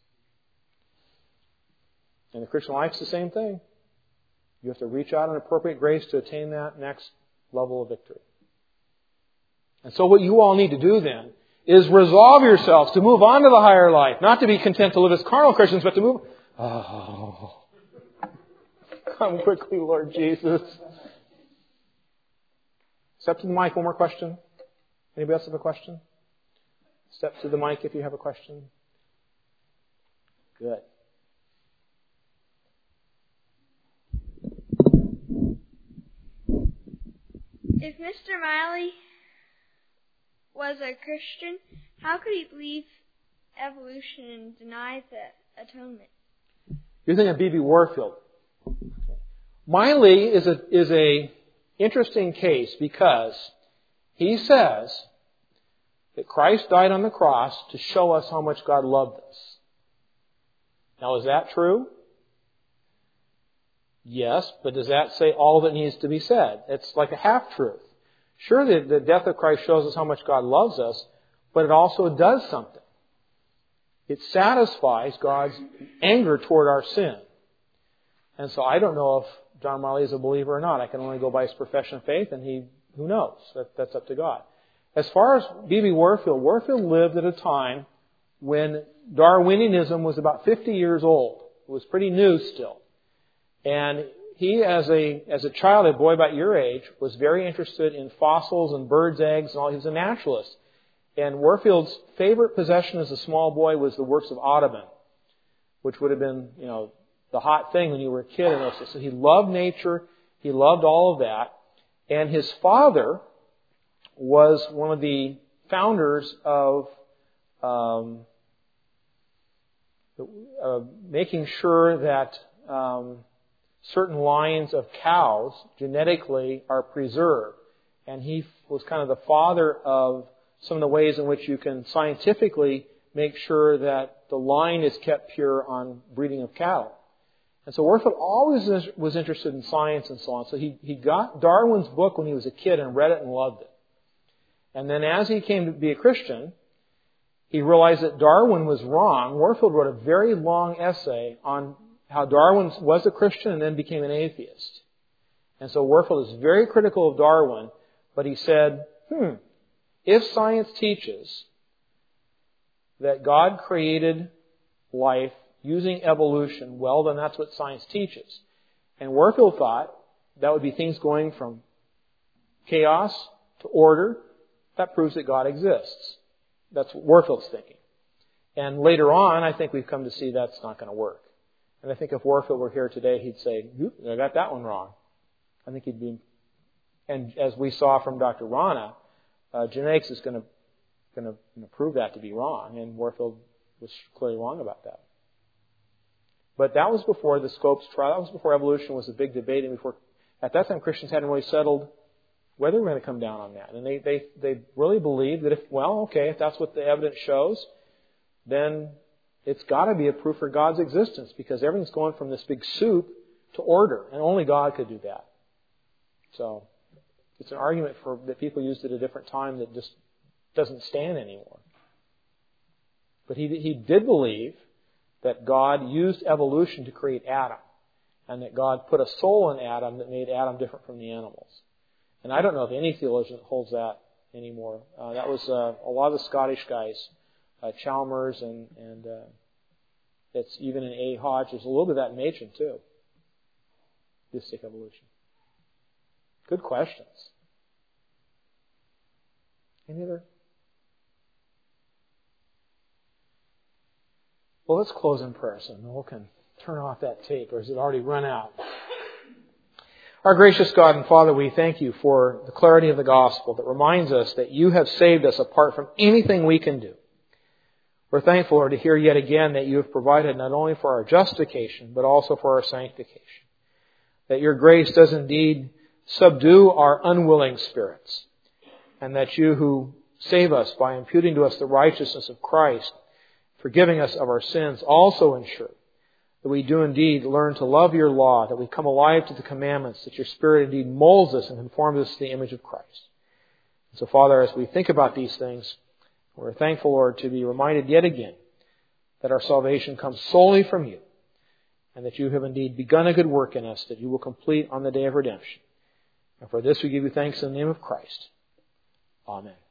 And the Christian life is the same thing. You have to reach out and appropriate grace to attain that next level of victory. And so what you all need to do then is resolve yourselves to move on to the higher life. Not to be content to live as carnal Christians, but to move... Oh... Come quickly, Lord Jesus. Step to the mic. One more question. Anybody else have a question? Step to the mic if you have a question. Good. If Mister Miley was a Christian, how could he believe evolution and deny the atonement? You're thinking of B B Warfield. Miley is a is a interesting case because he says that Christ died on the cross to show us how much God loved us. Now, is that true? Yes, but does that say all that needs to be said? It's like a half-truth. Sure, the, the death of Christ shows us how much God loves us, but it also does something. It satisfies God's anger toward our sin. And so I don't know if John Miley is a believer or not. I can only go by his profession of faith, and he, who knows? That, that's up to God. As far as B B Warfield, Warfield lived at a time when Darwinianism was about fifty years old. It was pretty new still. And he, as a as a child, a boy about your age, was very interested in fossils and birds' eggs and all. He was a naturalist. And Warfield's favorite possession as a small boy was the works of Audubon, which would have been, you know, the hot thing when you were a kid. And so he loved nature. He loved all of that. And his father was one of the founders of um, uh, making sure that um, certain lines of cows genetically are preserved. And he was kind of the father of some of the ways in which you can scientifically make sure that the line is kept pure on breeding of cattle. And so Warfield always was interested in science and so on. So he, he got Darwin's book when he was a kid and read it and loved it. And then as he came to be a Christian, he realized that Darwin was wrong. Warfield wrote a very long essay on how Darwin was a Christian and then became an atheist. And so Warfield is very critical of Darwin, but he said, hmm, if science teaches that God created life using evolution, well, then that's what science teaches. And Warfield thought that would be things going from chaos to order. That proves that God exists. That's what Warfield's thinking. And later on, I think we've come to see that's not going to work. And I think if Warfield were here today, he'd say, I got that one wrong. I think he'd be... And as we saw from Doctor Rana, uh, genetics is going to going to you know, prove that to be wrong. And Warfield was clearly wrong about that. But that was before the Scopes trial. That was before evolution was a big debate. And before, at that time, Christians hadn't really settled whether we're going to come down on that. And they, they, they really believed that if, well, okay, if that's what the evidence shows, then it's got to be a proof for God's existence, because everything's going from this big soup to order, and only God could do that. So it's an argument for that people used at a different time that just doesn't stand anymore. But he he did believe that God used evolution to create Adam, and that God put a soul in Adam that made Adam different from the animals. And I don't know if any theologian holds that anymore. Uh, that was uh, a lot of the Scottish guys, uh, Chalmers, and and uh, it's even in A. Hodge. There's a little bit of that in Machen too. Theistic evolution. Good questions. Any other? Well, let's close in prayer so Noel can turn off that tape, or has it already run out? Our gracious God and Father, we thank you for the clarity of the gospel that reminds us that you have saved us apart from anything we can do. We're thankful, Lord, to hear yet again that you have provided not only for our justification, but also for our sanctification. That your grace does indeed subdue our unwilling spirits, and that you who save us by imputing to us the righteousness of Christ, forgiving us of our sins, also ensure that we do indeed learn to love your law, that we come alive to the commandments, that your Spirit indeed molds us and conforms us to the image of Christ. And so, Father, as we think about these things, we're thankful, Lord, to be reminded yet again that our salvation comes solely from you, and that you have indeed begun a good work in us that you will complete on the day of redemption. And for this we give you thanks in the name of Christ. Amen.